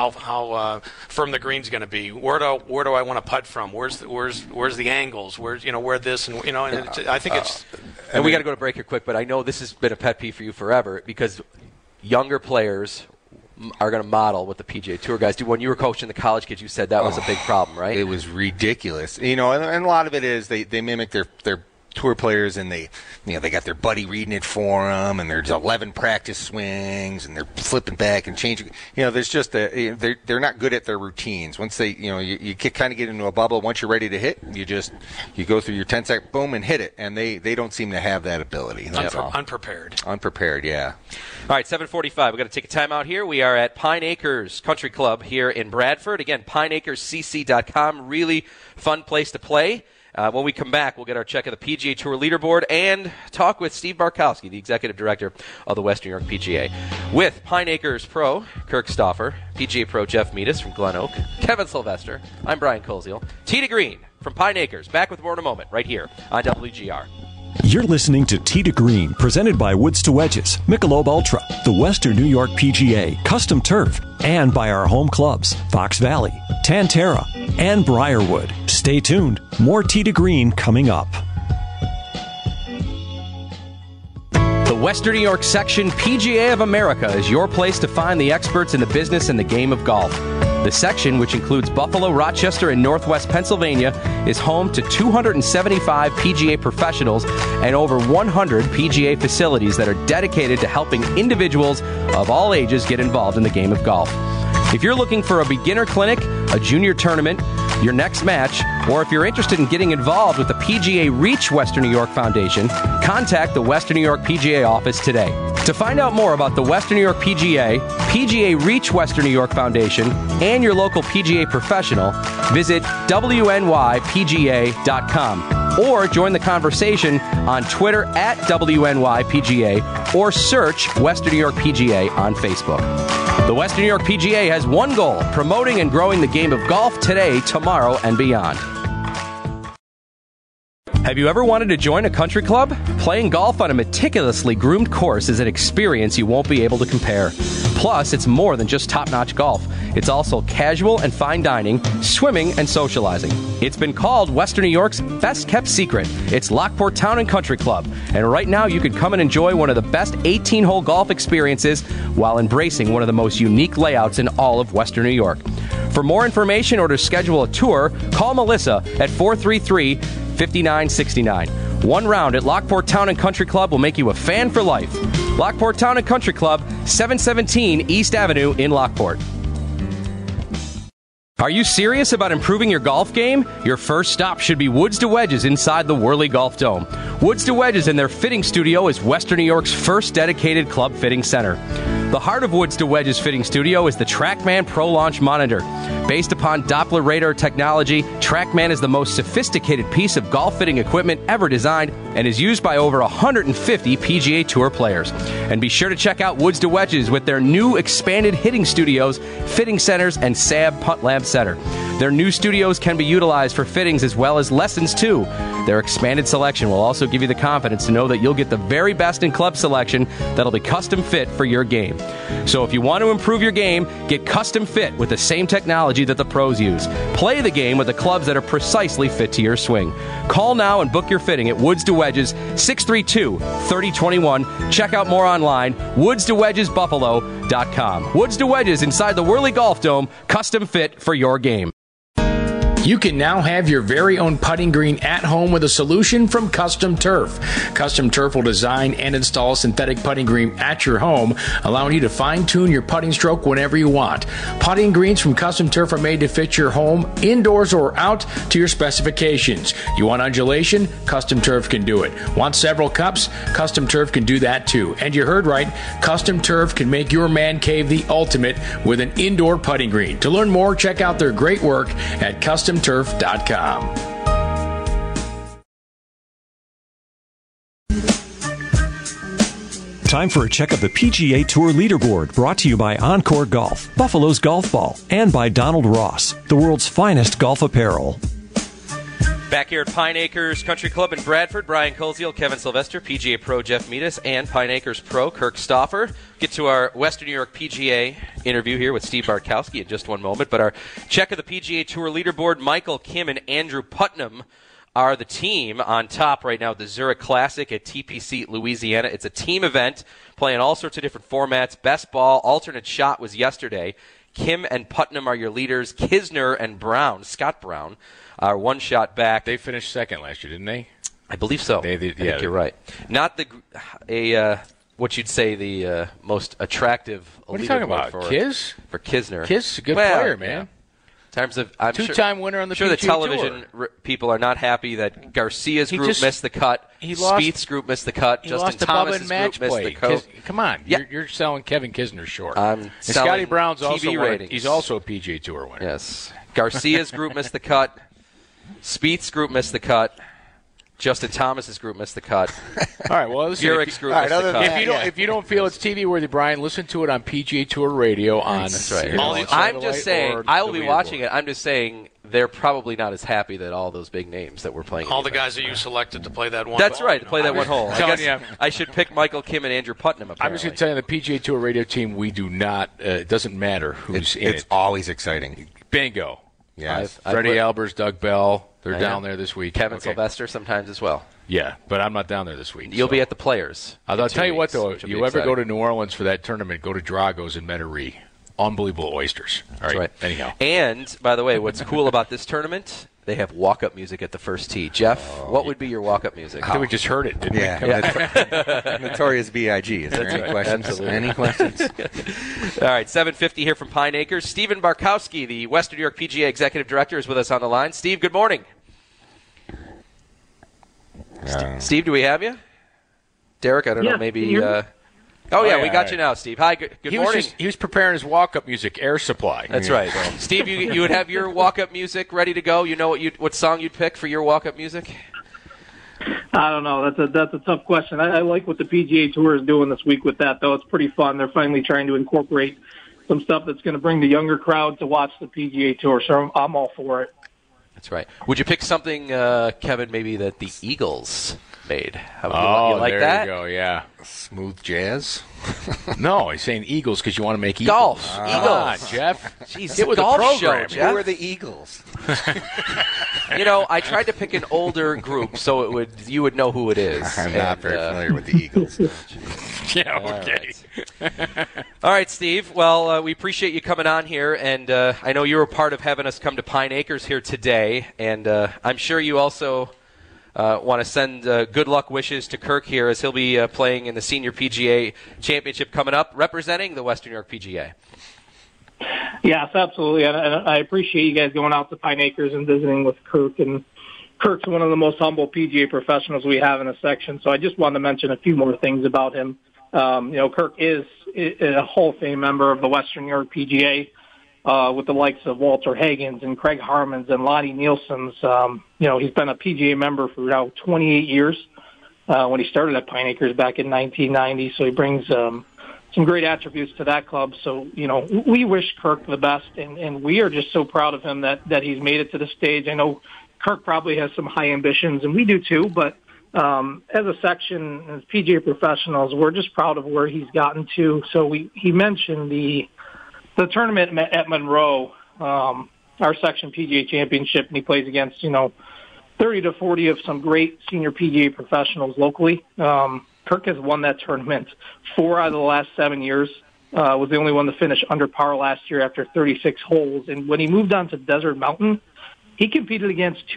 how firm the green's going to be. Where do I want to putt from? Where's the angles? Where this and I think it's. And we got to go to break here quick, but I know this has been a pet peeve for you forever because younger players are going to model what the PGA Tour guys do. When you were coaching the college kids, you said that was a big problem, right? It was ridiculous. And a lot of it is they mimic their tour players, and they got their buddy reading it for them, and there's 11 practice swings, and they're flipping back and changing. There's just they're not good at their routines. Once they, you kind of get into a bubble. Once you're ready to hit, you go through your 10-second boom and hit it, and they don't seem to have that ability. Unprepared, yeah. All right, 7:45. We've got to take a time out here. We are at Pine Acres Country Club here in Bradford. Again, pineacrescc.com. Really fun place to play. When we come back, we'll get our check of the PGA Tour leaderboard and talk with Steve Barkowski, the executive director of the Western New York PGA. With Pine Acres Pro, Kirk Stauffer, PGA Pro Jeff Meadis from Glen Oak, Kevin Sylvester, I'm Brian Koziel, Tee to Green from Pine Acres. Back with more in a moment, right here on WGR. You're listening to Tee to Green, presented by Woods to Wedges, Michelob Ultra, the Western New York PGA, Custom Turf, and by our home clubs, Fox Valley, Tantera, and Briarwood. Stay tuned. More Tee to Green coming up. The Western New York section PGA of America is your place to find the experts in the business and the game of golf. The section, which includes Buffalo, Rochester, and Northwest Pennsylvania, is home to 275 PGA professionals and over 100 PGA facilities that are dedicated to helping individuals of all ages get involved in the game of golf. If you're looking for a beginner clinic, a junior tournament, your next match, or if you're interested in getting involved with the PGA Reach Western New York Foundation, contact the Western New York PGA office today. To find out more about the Western New York PGA, PGA Reach Western New York Foundation, and your local PGA professional, visit WNYPGA.com or join the conversation on Twitter at WNYPGA or search Western New York PGA on Facebook. The Western New York PGA has one goal: promoting and growing the game of golf today, tomorrow, and beyond. Have you ever wanted to join a country club? Playing golf on a meticulously groomed course is an experience you won't be able to compare. Plus, it's more than just top-notch golf. It's also casual and fine dining, swimming, and socializing. It's been called Western New York's best-kept secret. It's Lockport Town and Country Club. And right now, you can come and enjoy one of the best 18-hole golf experiences while embracing one of the most unique layouts in all of Western New York. For more information or to schedule a tour, call Melissa at 433-5969. One round at Lockport Town and Country Club will make you a fan for life. Lockport Town and Country Club, 717 East Avenue in Lockport. Are you serious about improving your golf game? Your first stop should be Woods to Wedges inside the Whirly Golf Dome. Woods to Wedges and their fitting studio is Western New York's first dedicated club fitting center. The heart of Woods to Wedges Fitting Studio is the TrackMan Pro Launch Monitor. Based upon Doppler radar technology, TrackMan is the most sophisticated piece of golf fitting equipment ever designed and is used by over 150 PGA Tour players. And be sure to check out Woods to Wedges with their new expanded hitting studios, fitting centers, and SAB Putt Lab Center. Their new studios can be utilized for fittings as well as lessons too. Their expanded selection will also give you the confidence to know that you'll get the very best in club selection that'll be custom fit for your game. So if you want to improve your game, get custom fit with the same technology that the pros use. Play the game with the clubs that are precisely fit to your swing. Call now and book your fitting at Woods to Wedges, 632-3021. Check out more online, woodstowedgesbuffalo.com. Woods to Wedges inside the Whirly Golf Dome, custom fit for your game. You can now have your very own putting green at home with a solution from Custom Turf. Custom Turf will design and install a synthetic putting green at your home, allowing you to fine-tune your putting stroke whenever you want. Putting greens from Custom Turf are made to fit your home, indoors or out, to your specifications. You want undulation? Custom Turf can do it. Want several cups? Custom Turf can do that too. And you heard right, Custom Turf can make your man cave the ultimate with an indoor putting green. To learn more, check out their great work at CustomTurf.com. Time for a check of the PGA Tour leaderboard, brought to you by Encore Golf, Buffalo's Golf Ball, and by Donald Ross, the world's finest golf apparel. Back here at Pine Acres Country Club in Bradford, Brian Koziel, Kevin Sylvester, PGA Pro Jeff Meadis, and Pine Acres Pro Kirk Stauffer. Get to our Western New York PGA interview here with Steve Bartkowski in just one moment. But our check of the PGA Tour leaderboard, Michael Kim and Andrew Putnam are the team on top right now at the Zurich Classic at TPC Louisiana. It's a team event playing all sorts of different formats. Best ball, alternate shot was yesterday. Kim and Putnam are your leaders. Kisner and Brown, Scott Brown, are one shot back. They finished second last year, didn't they? I believe so. I think you're right. Not what you'd say the most attractive. What are you talking about? Kiz? For Kisner. Kiz is a good player, man. Yeah. In terms of, I'm two-time winner on the PGA PGA the television people are not happy that Garcia's group missed the cut. Spieth's group missed the cut. Justin Thomas's group missed the cut. Come on, you're selling Kevin Kisner short. And Scotty Brown's TV also ratings. He's also a PGA Tour winner. Yes. Garcia's group missed the cut. Spieth's group missed the cut. Justin Thomas's group missed the cut. All right, well, Zurich's group missed the cut. If you don't feel it's TV worthy, Brian, listen to it on PGA Tour Radio on. That's right. I'm just saying, I will be watching it. I'm just saying they're probably not as happy that all those big names that we're playing. All the guys that you selected to play that one. That's hole, right, to play that one hole. I guess I should pick Michael Kim and Andrew Putnam. Apparently. I'm just going to tell you, the PGA Tour Radio team, we do not. It doesn't matter who's in it. It's always exciting. Bingo. Yes. Freddie Albers, Doug Bell, they're down there this week. Kevin Sylvester sometimes as well. Yeah, but I'm not down there this week. You'll be at the Players. I'll tell you what, though, if you ever go to New Orleans for that tournament, go to Drago's in Metairie. Unbelievable oysters. All right. Anyhow. And, by the way, what's cool about this tournament, they have walk-up music at the first tee. Jeff, what would be your walk-up music? I think we just heard it, didn't we? Notorious B.I.G. Is there any questions? Absolutely. Any questions? All right, 7:50 here from Pine Acres. Stephen Bartkowski, the Western New York PGA Executive Director, is with us on the line. Steve, good morning. Steve, do we have you? Derek, I don't know, maybe... we got you now, Steve. Hi, good morning. He was preparing his walk-up music, Air Supply. That's right. Steve, you would have your walk-up music ready to go? You know what song you'd pick for your walk-up music? I don't know. That's a tough question. I like what the PGA Tour is doing this week with that, though. It's pretty fun. They're finally trying to incorporate some stuff that's going to bring the younger crowd to watch the PGA Tour, so I'm all for it. That's right. Would you pick something, Kevin, maybe that the Eagles made? You like there that? you go, yeah. Smooth jazz? No, he's saying Eagles because you want to make Eagles. Golf. Come Eagles. on, Jeff. Jeez, Get with golf the program. show, Jeff. Who are the Eagles? I tried to pick an older group so you would know who it is. I'm not very familiar with the Eagles. Yeah, okay. All right, Steve. Well, we appreciate you coming on here, and I know you were part of having us come to Pine Acres here today, and I'm sure you also want to send good luck wishes to Kirk here as he'll be playing in the Senior PGA Championship coming up, representing the Western New York PGA. Yes, absolutely, and I appreciate you guys going out to Pine Acres and visiting with Kirk. And Kirk's one of the most humble PGA professionals we have in the section, so I just wanted to mention a few more things about him. Kirk is a Hall of Fame member of the Western New York PGA with the likes of Walter Hagens and Craig Harmons and Lottie Nielsen's. He's been a PGA member for now 28 years when he started at Pine Acres back in 1990, so he brings some great attributes to that club. So, we wish Kirk the best, and we are just so proud of him that he's made it to the stage. I know Kirk probably has some high ambitions, and we do too, but as a section, as PGA professionals, we're just proud of where he's gotten to. So he mentioned the tournament at Monroe, our section PGA championship, and he plays against, 30 to 40 of some great senior PGA professionals locally. Kirk has won that tournament 4 out of the last 7 years. Was the only one to finish under par last year after 36 holes. And when he moved on to Desert Mountain, he competed against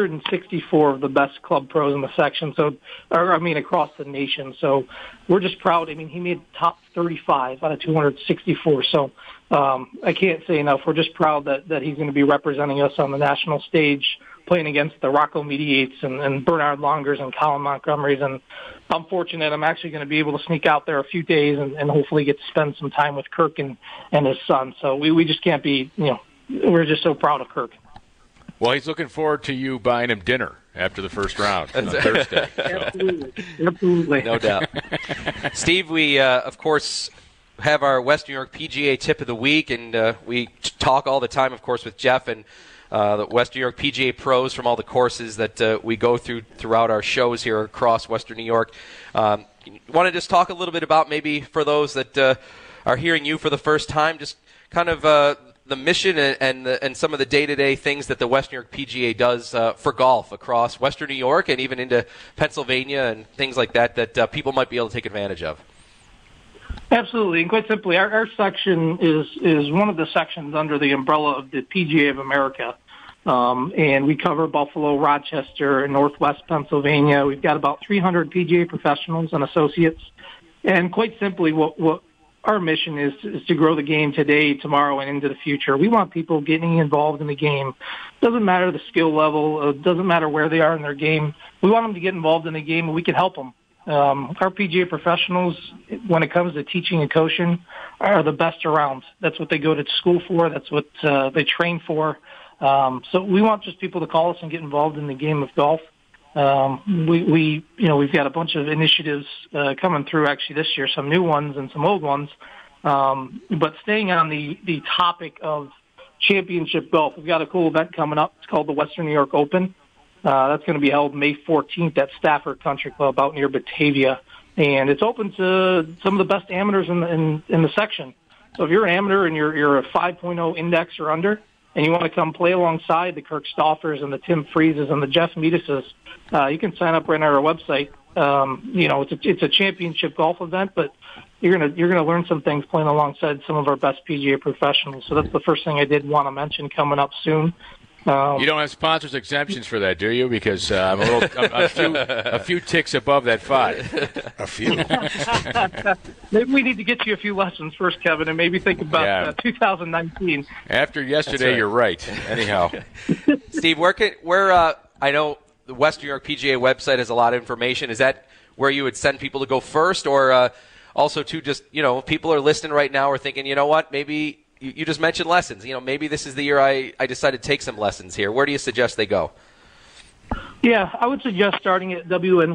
264 of the best club pros in the section, across the nation. So we're just proud. He made top 35 out of 264. So I can't say enough. We're just proud that he's going to be representing us on the national stage, playing against the Rocco Mediates and Bernard Longers and Colin Montgomerys. And I'm fortunate I'm actually going to be able to sneak out there a few days and hopefully get to spend some time with Kirk and his son. So we just can't be, we're just so proud of Kirk. Well, he's looking forward to you buying him dinner after the first round on Thursday. So. Absolutely. No doubt. Steve, we, of course, have our West New York PGA Tip of the Week, and we talk all the time, of course, with Jeff and the West New York PGA pros from all the courses that we go throughout our shows here across Western New York. Want to just talk a little bit about, maybe for those that are hearing you for the first time, just kind of the mission and some of the day-to-day things that the West New York PGA does for golf across Western New York and even into Pennsylvania and things like that people might be able to take advantage of. Absolutely, and quite simply, our section is one of the sections under the umbrella of the PGA of America, and we cover Buffalo, Rochester, and Northwest Pennsylvania. We've got about 300 PGA professionals and associates, and quite simply, what our mission is to grow the game today, tomorrow, and into the future. We want people getting involved in the game. Doesn't matter the skill level. Doesn't matter where they are in their game. We want them to get involved in the game, and we can help them. Our PGA professionals, when it comes to teaching and coaching, are the best around. That's what they go to school for. That's what they train for. So we want just people to call us and get involved in the game of golf. We've got a bunch of initiatives coming through actually this year, some new ones and some old ones. But staying on the topic of championship golf, we've got a cool event coming up. It's called the Western New York Open. That's going to be held May 14th at Stafford Country Club out near Batavia, and it's open to some of the best amateurs in the section. So if you're an amateur and you're a 5.0 index or under, and you want to come play alongside the Kirk Stoffers and the Tim Freezes and the Jeff Medeses, you can sign up right on our website. It's a championship golf event, but you're gonna learn some things playing alongside some of our best PGA professionals. So that's the first thing I did want to mention coming up soon. You don't have sponsors exemptions for that, do you? Because I'm a few ticks above that 5. A few. Maybe we need to get you a few lessons first, Kevin, and maybe think about 2019. After yesterday, right. You're right. Anyhow, Steve, where I know the West New York PGA website has a lot of information. Is that where you would send people to go first, or also to just if people are listening right now or thinking, you know what, maybe. You just mentioned lessons. Maybe this is the year I decided to take some lessons here. Where do you suggest they go? Yeah, I would suggest starting at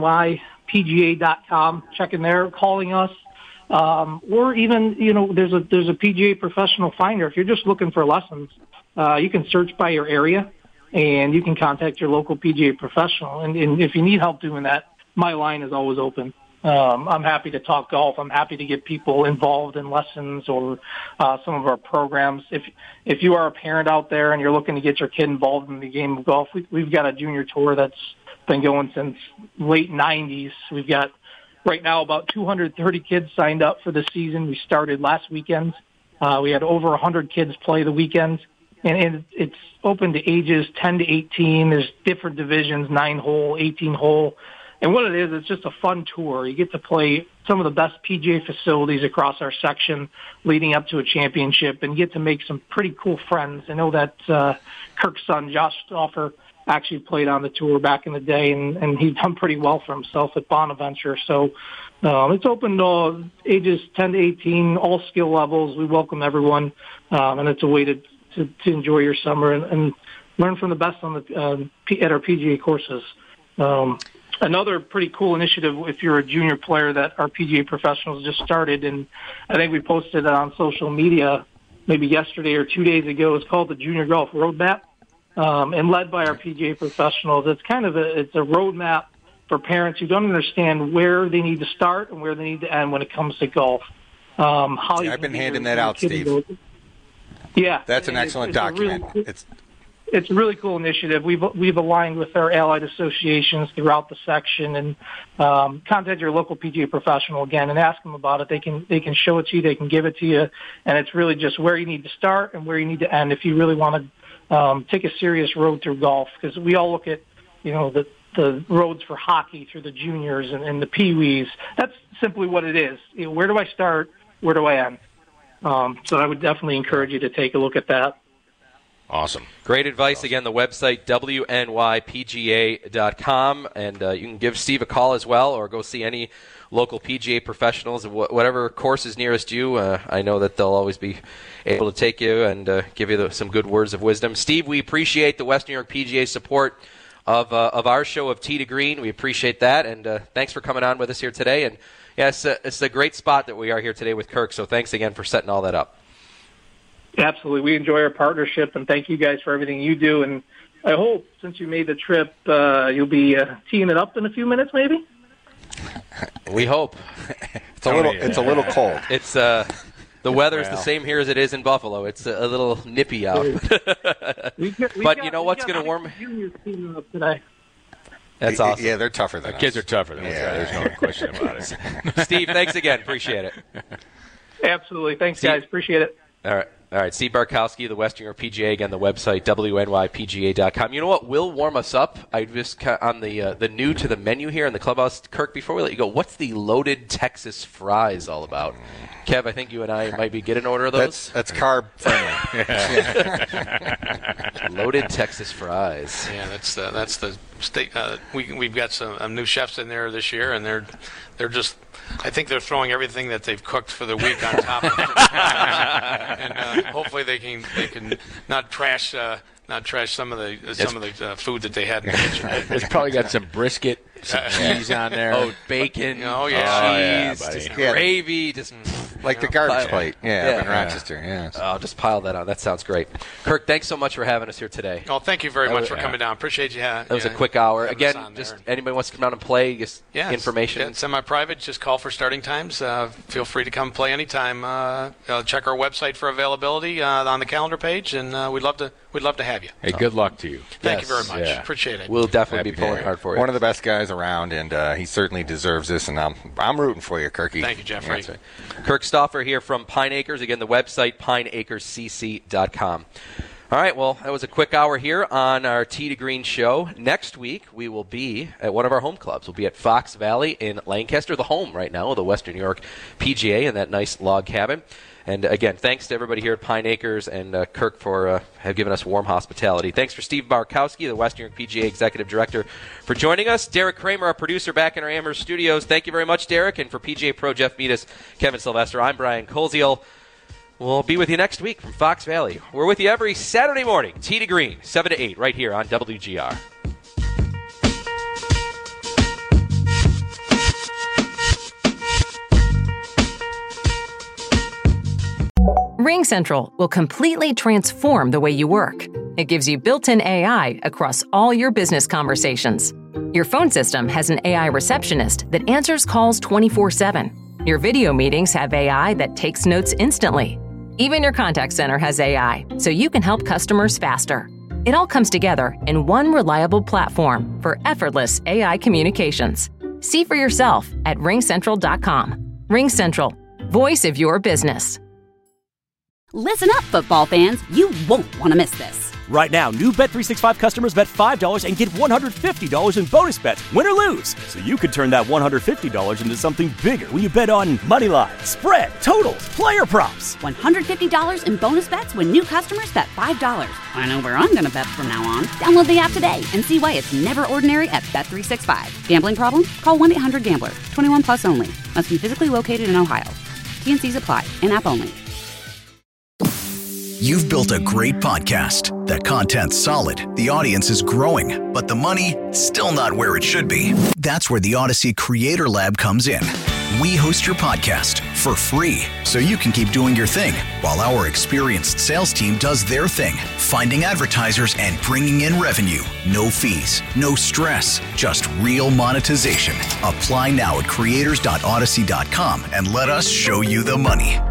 wnypga.com, checking there, calling us, or even there's a PGA professional finder. If you're just looking for lessons, you can search by your area, and you can contact your local PGA professional. And if you need help doing that, my line is always open. I'm happy to talk golf. I'm happy to get people involved in lessons or some of our programs. If you are a parent out there and you're looking to get your kid involved in the game of golf, we've got a junior tour that's been going since late 90s. We've got right now about 230 kids signed up for the season. We started last weekend. We had over 100 kids play the weekend. And it's open to ages 10 to 18. There's different divisions, 9-hole, 18-hole. And what it is, it's just a fun tour. You get to play some of the best PGA facilities across our section leading up to a championship, and you get to make some pretty cool friends. I know that Kirk's son, Josh Stauffer, actually played on the tour back in the day, and he's done pretty well for himself at Bonaventure. So it's open to ages 10 to 18, all skill levels. We welcome everyone, and it's a way to enjoy your summer and learn from the best on at our PGA courses. Another pretty cool initiative, if you're a junior player, that our PGA professionals just started, and I think we posted it on social media maybe yesterday or 2 days ago. It's called the Junior Golf Roadmap. and led by our PGA professionals. It's kind of it's a roadmap for parents who don't understand where they need to start and where they need to end when it comes to golf. I've been handing that out, Steve. Yeah, that's an excellent document. It's a really cool initiative. We've aligned with our allied associations throughout the section, and contact your local PGA professional again and ask them about it. They can show it to you, they can give it to you, and it's really just where you need to start and where you need to end if you really want to take a serious road through golf. Because we all look at the roads for hockey through the juniors and the peewees. That's simply what it is. Where do I start? Where do I end? So I would definitely encourage you to take a look at that. Awesome. Great advice. Again, the website, wnypga.com, and you can give Steve a call as well or go see any local PGA professionals, whatever course is nearest you. I know that they'll always be able to take you and give you some good words of wisdom. Steve, we appreciate the West New York PGA support of our show of Tee to Green. We appreciate that, and thanks for coming on with us here today. And yes, it's a great spot that we are here today with Kirk, so thanks again for setting all that up. Absolutely. We enjoy our partnership, and thank you guys for everything you do. And I hope, since you made the trip, you'll be teeing it up in a few minutes, maybe? We hope. It's a little cold. It's the weather's the same here as it is in Buffalo. It's a little nippy out. But you know what's going to warm? Today. That's awesome. Yeah, they're tougher than us. Kids are tougher than us. There's no question about it. Steve, thanks again. Appreciate it. Absolutely. Thanks, guys. Appreciate it. All right. Steve Barkowski, the West New York PGA, again, the website, wnypga.com. You know what will warm us up? I just, on the new to the menu here in the clubhouse, Kirk, before we let you go, what's the loaded Texas fries all about? Kev, I think you and I might be getting an order of those. That's carb friendly. Loaded Texas fries. Yeah, that's the state. We've got some new chefs in there this year, and they're just. I think they're throwing everything that they've cooked for the week on top of it, and hopefully they can not trash some of the food that they had in the kitchen. It's probably got some brisket, some cheese on there. Oh, bacon. Oh yeah, cheese, just gravy, just like the garbage plate. Yeah, in Rochester. Yeah. Oh, just pile that on. That sounds great. Kirk, thanks so much for having us here today. Oh, thank you very much for coming down. Appreciate you. That was a quick hour. Again, just anybody wants to come down and play, just information. It's semi-private. Just call for starting times. Feel free to come play anytime. Check our website for availability on the calendar page, and we'd love to have you. Hey, good luck to you. Thank you very much. Appreciate it. We'll definitely be pulling hard for you. One of the best guys around, and he certainly deserves this. And I'm rooting for you, Kirky. Thank you, Jeffrey. Right. Kirk Stauffer here from Pine Acres. Again, the website, pineacrescc.com. All right, well, that was a quick hour here on our Tee to Green show. Next week, we will be at one of our home clubs. We'll be at Fox Valley in Lancaster, the home right now of the Western New York PGA in that nice log cabin. And again, thanks to everybody here at Pine Acres and Kirk for have given us warm hospitality. Thanks for Steve Barkowski, the Western New York PGA Executive Director, for joining us. Derek Kramer, our producer, back in our Amherst studios. Thank you very much, Derek. And for PGA Pro Jeff Meadis, Kevin Sylvester, I'm Brian Koziel. We'll be with you next week from Fox Valley. We're with you every Saturday morning, Tee to Green, 7 to 8, right here on WGR. RingCentral will completely transform the way you work. It gives you built-in AI across all your business conversations. Your phone system has an AI receptionist that answers calls 24/7. Your video meetings have AI that takes notes instantly. Even your contact center has AI, so you can help customers faster. It all comes together in one reliable platform for effortless AI communications. See for yourself at ringcentral.com. RingCentral, voice of your business. Listen up, football fans. You won't want to miss this. Right now, new Bet365 customers bet $5 and get $150 in bonus bets, win or lose. So you could turn that $150 into something bigger when you bet on moneyline, spread, totals, player props. $150 in bonus bets when new customers bet $5. I know where I'm going to bet from now on. Download the app today and see why it's never ordinary at Bet365. Gambling problem? Call 1-800-GAMBLER. 21 plus only. Must be physically located in Ohio. T&Cs apply. In-app only. You've built a great podcast. That content's solid. The audience is growing. But the money, still not where it should be. That's where the Odyssey Creator Lab comes in. We host your podcast for free so you can keep doing your thing while our experienced sales team does their thing, finding advertisers and bringing in revenue. No fees, no stress, just real monetization. Apply now at creators.odyssey.com and let us show you the money.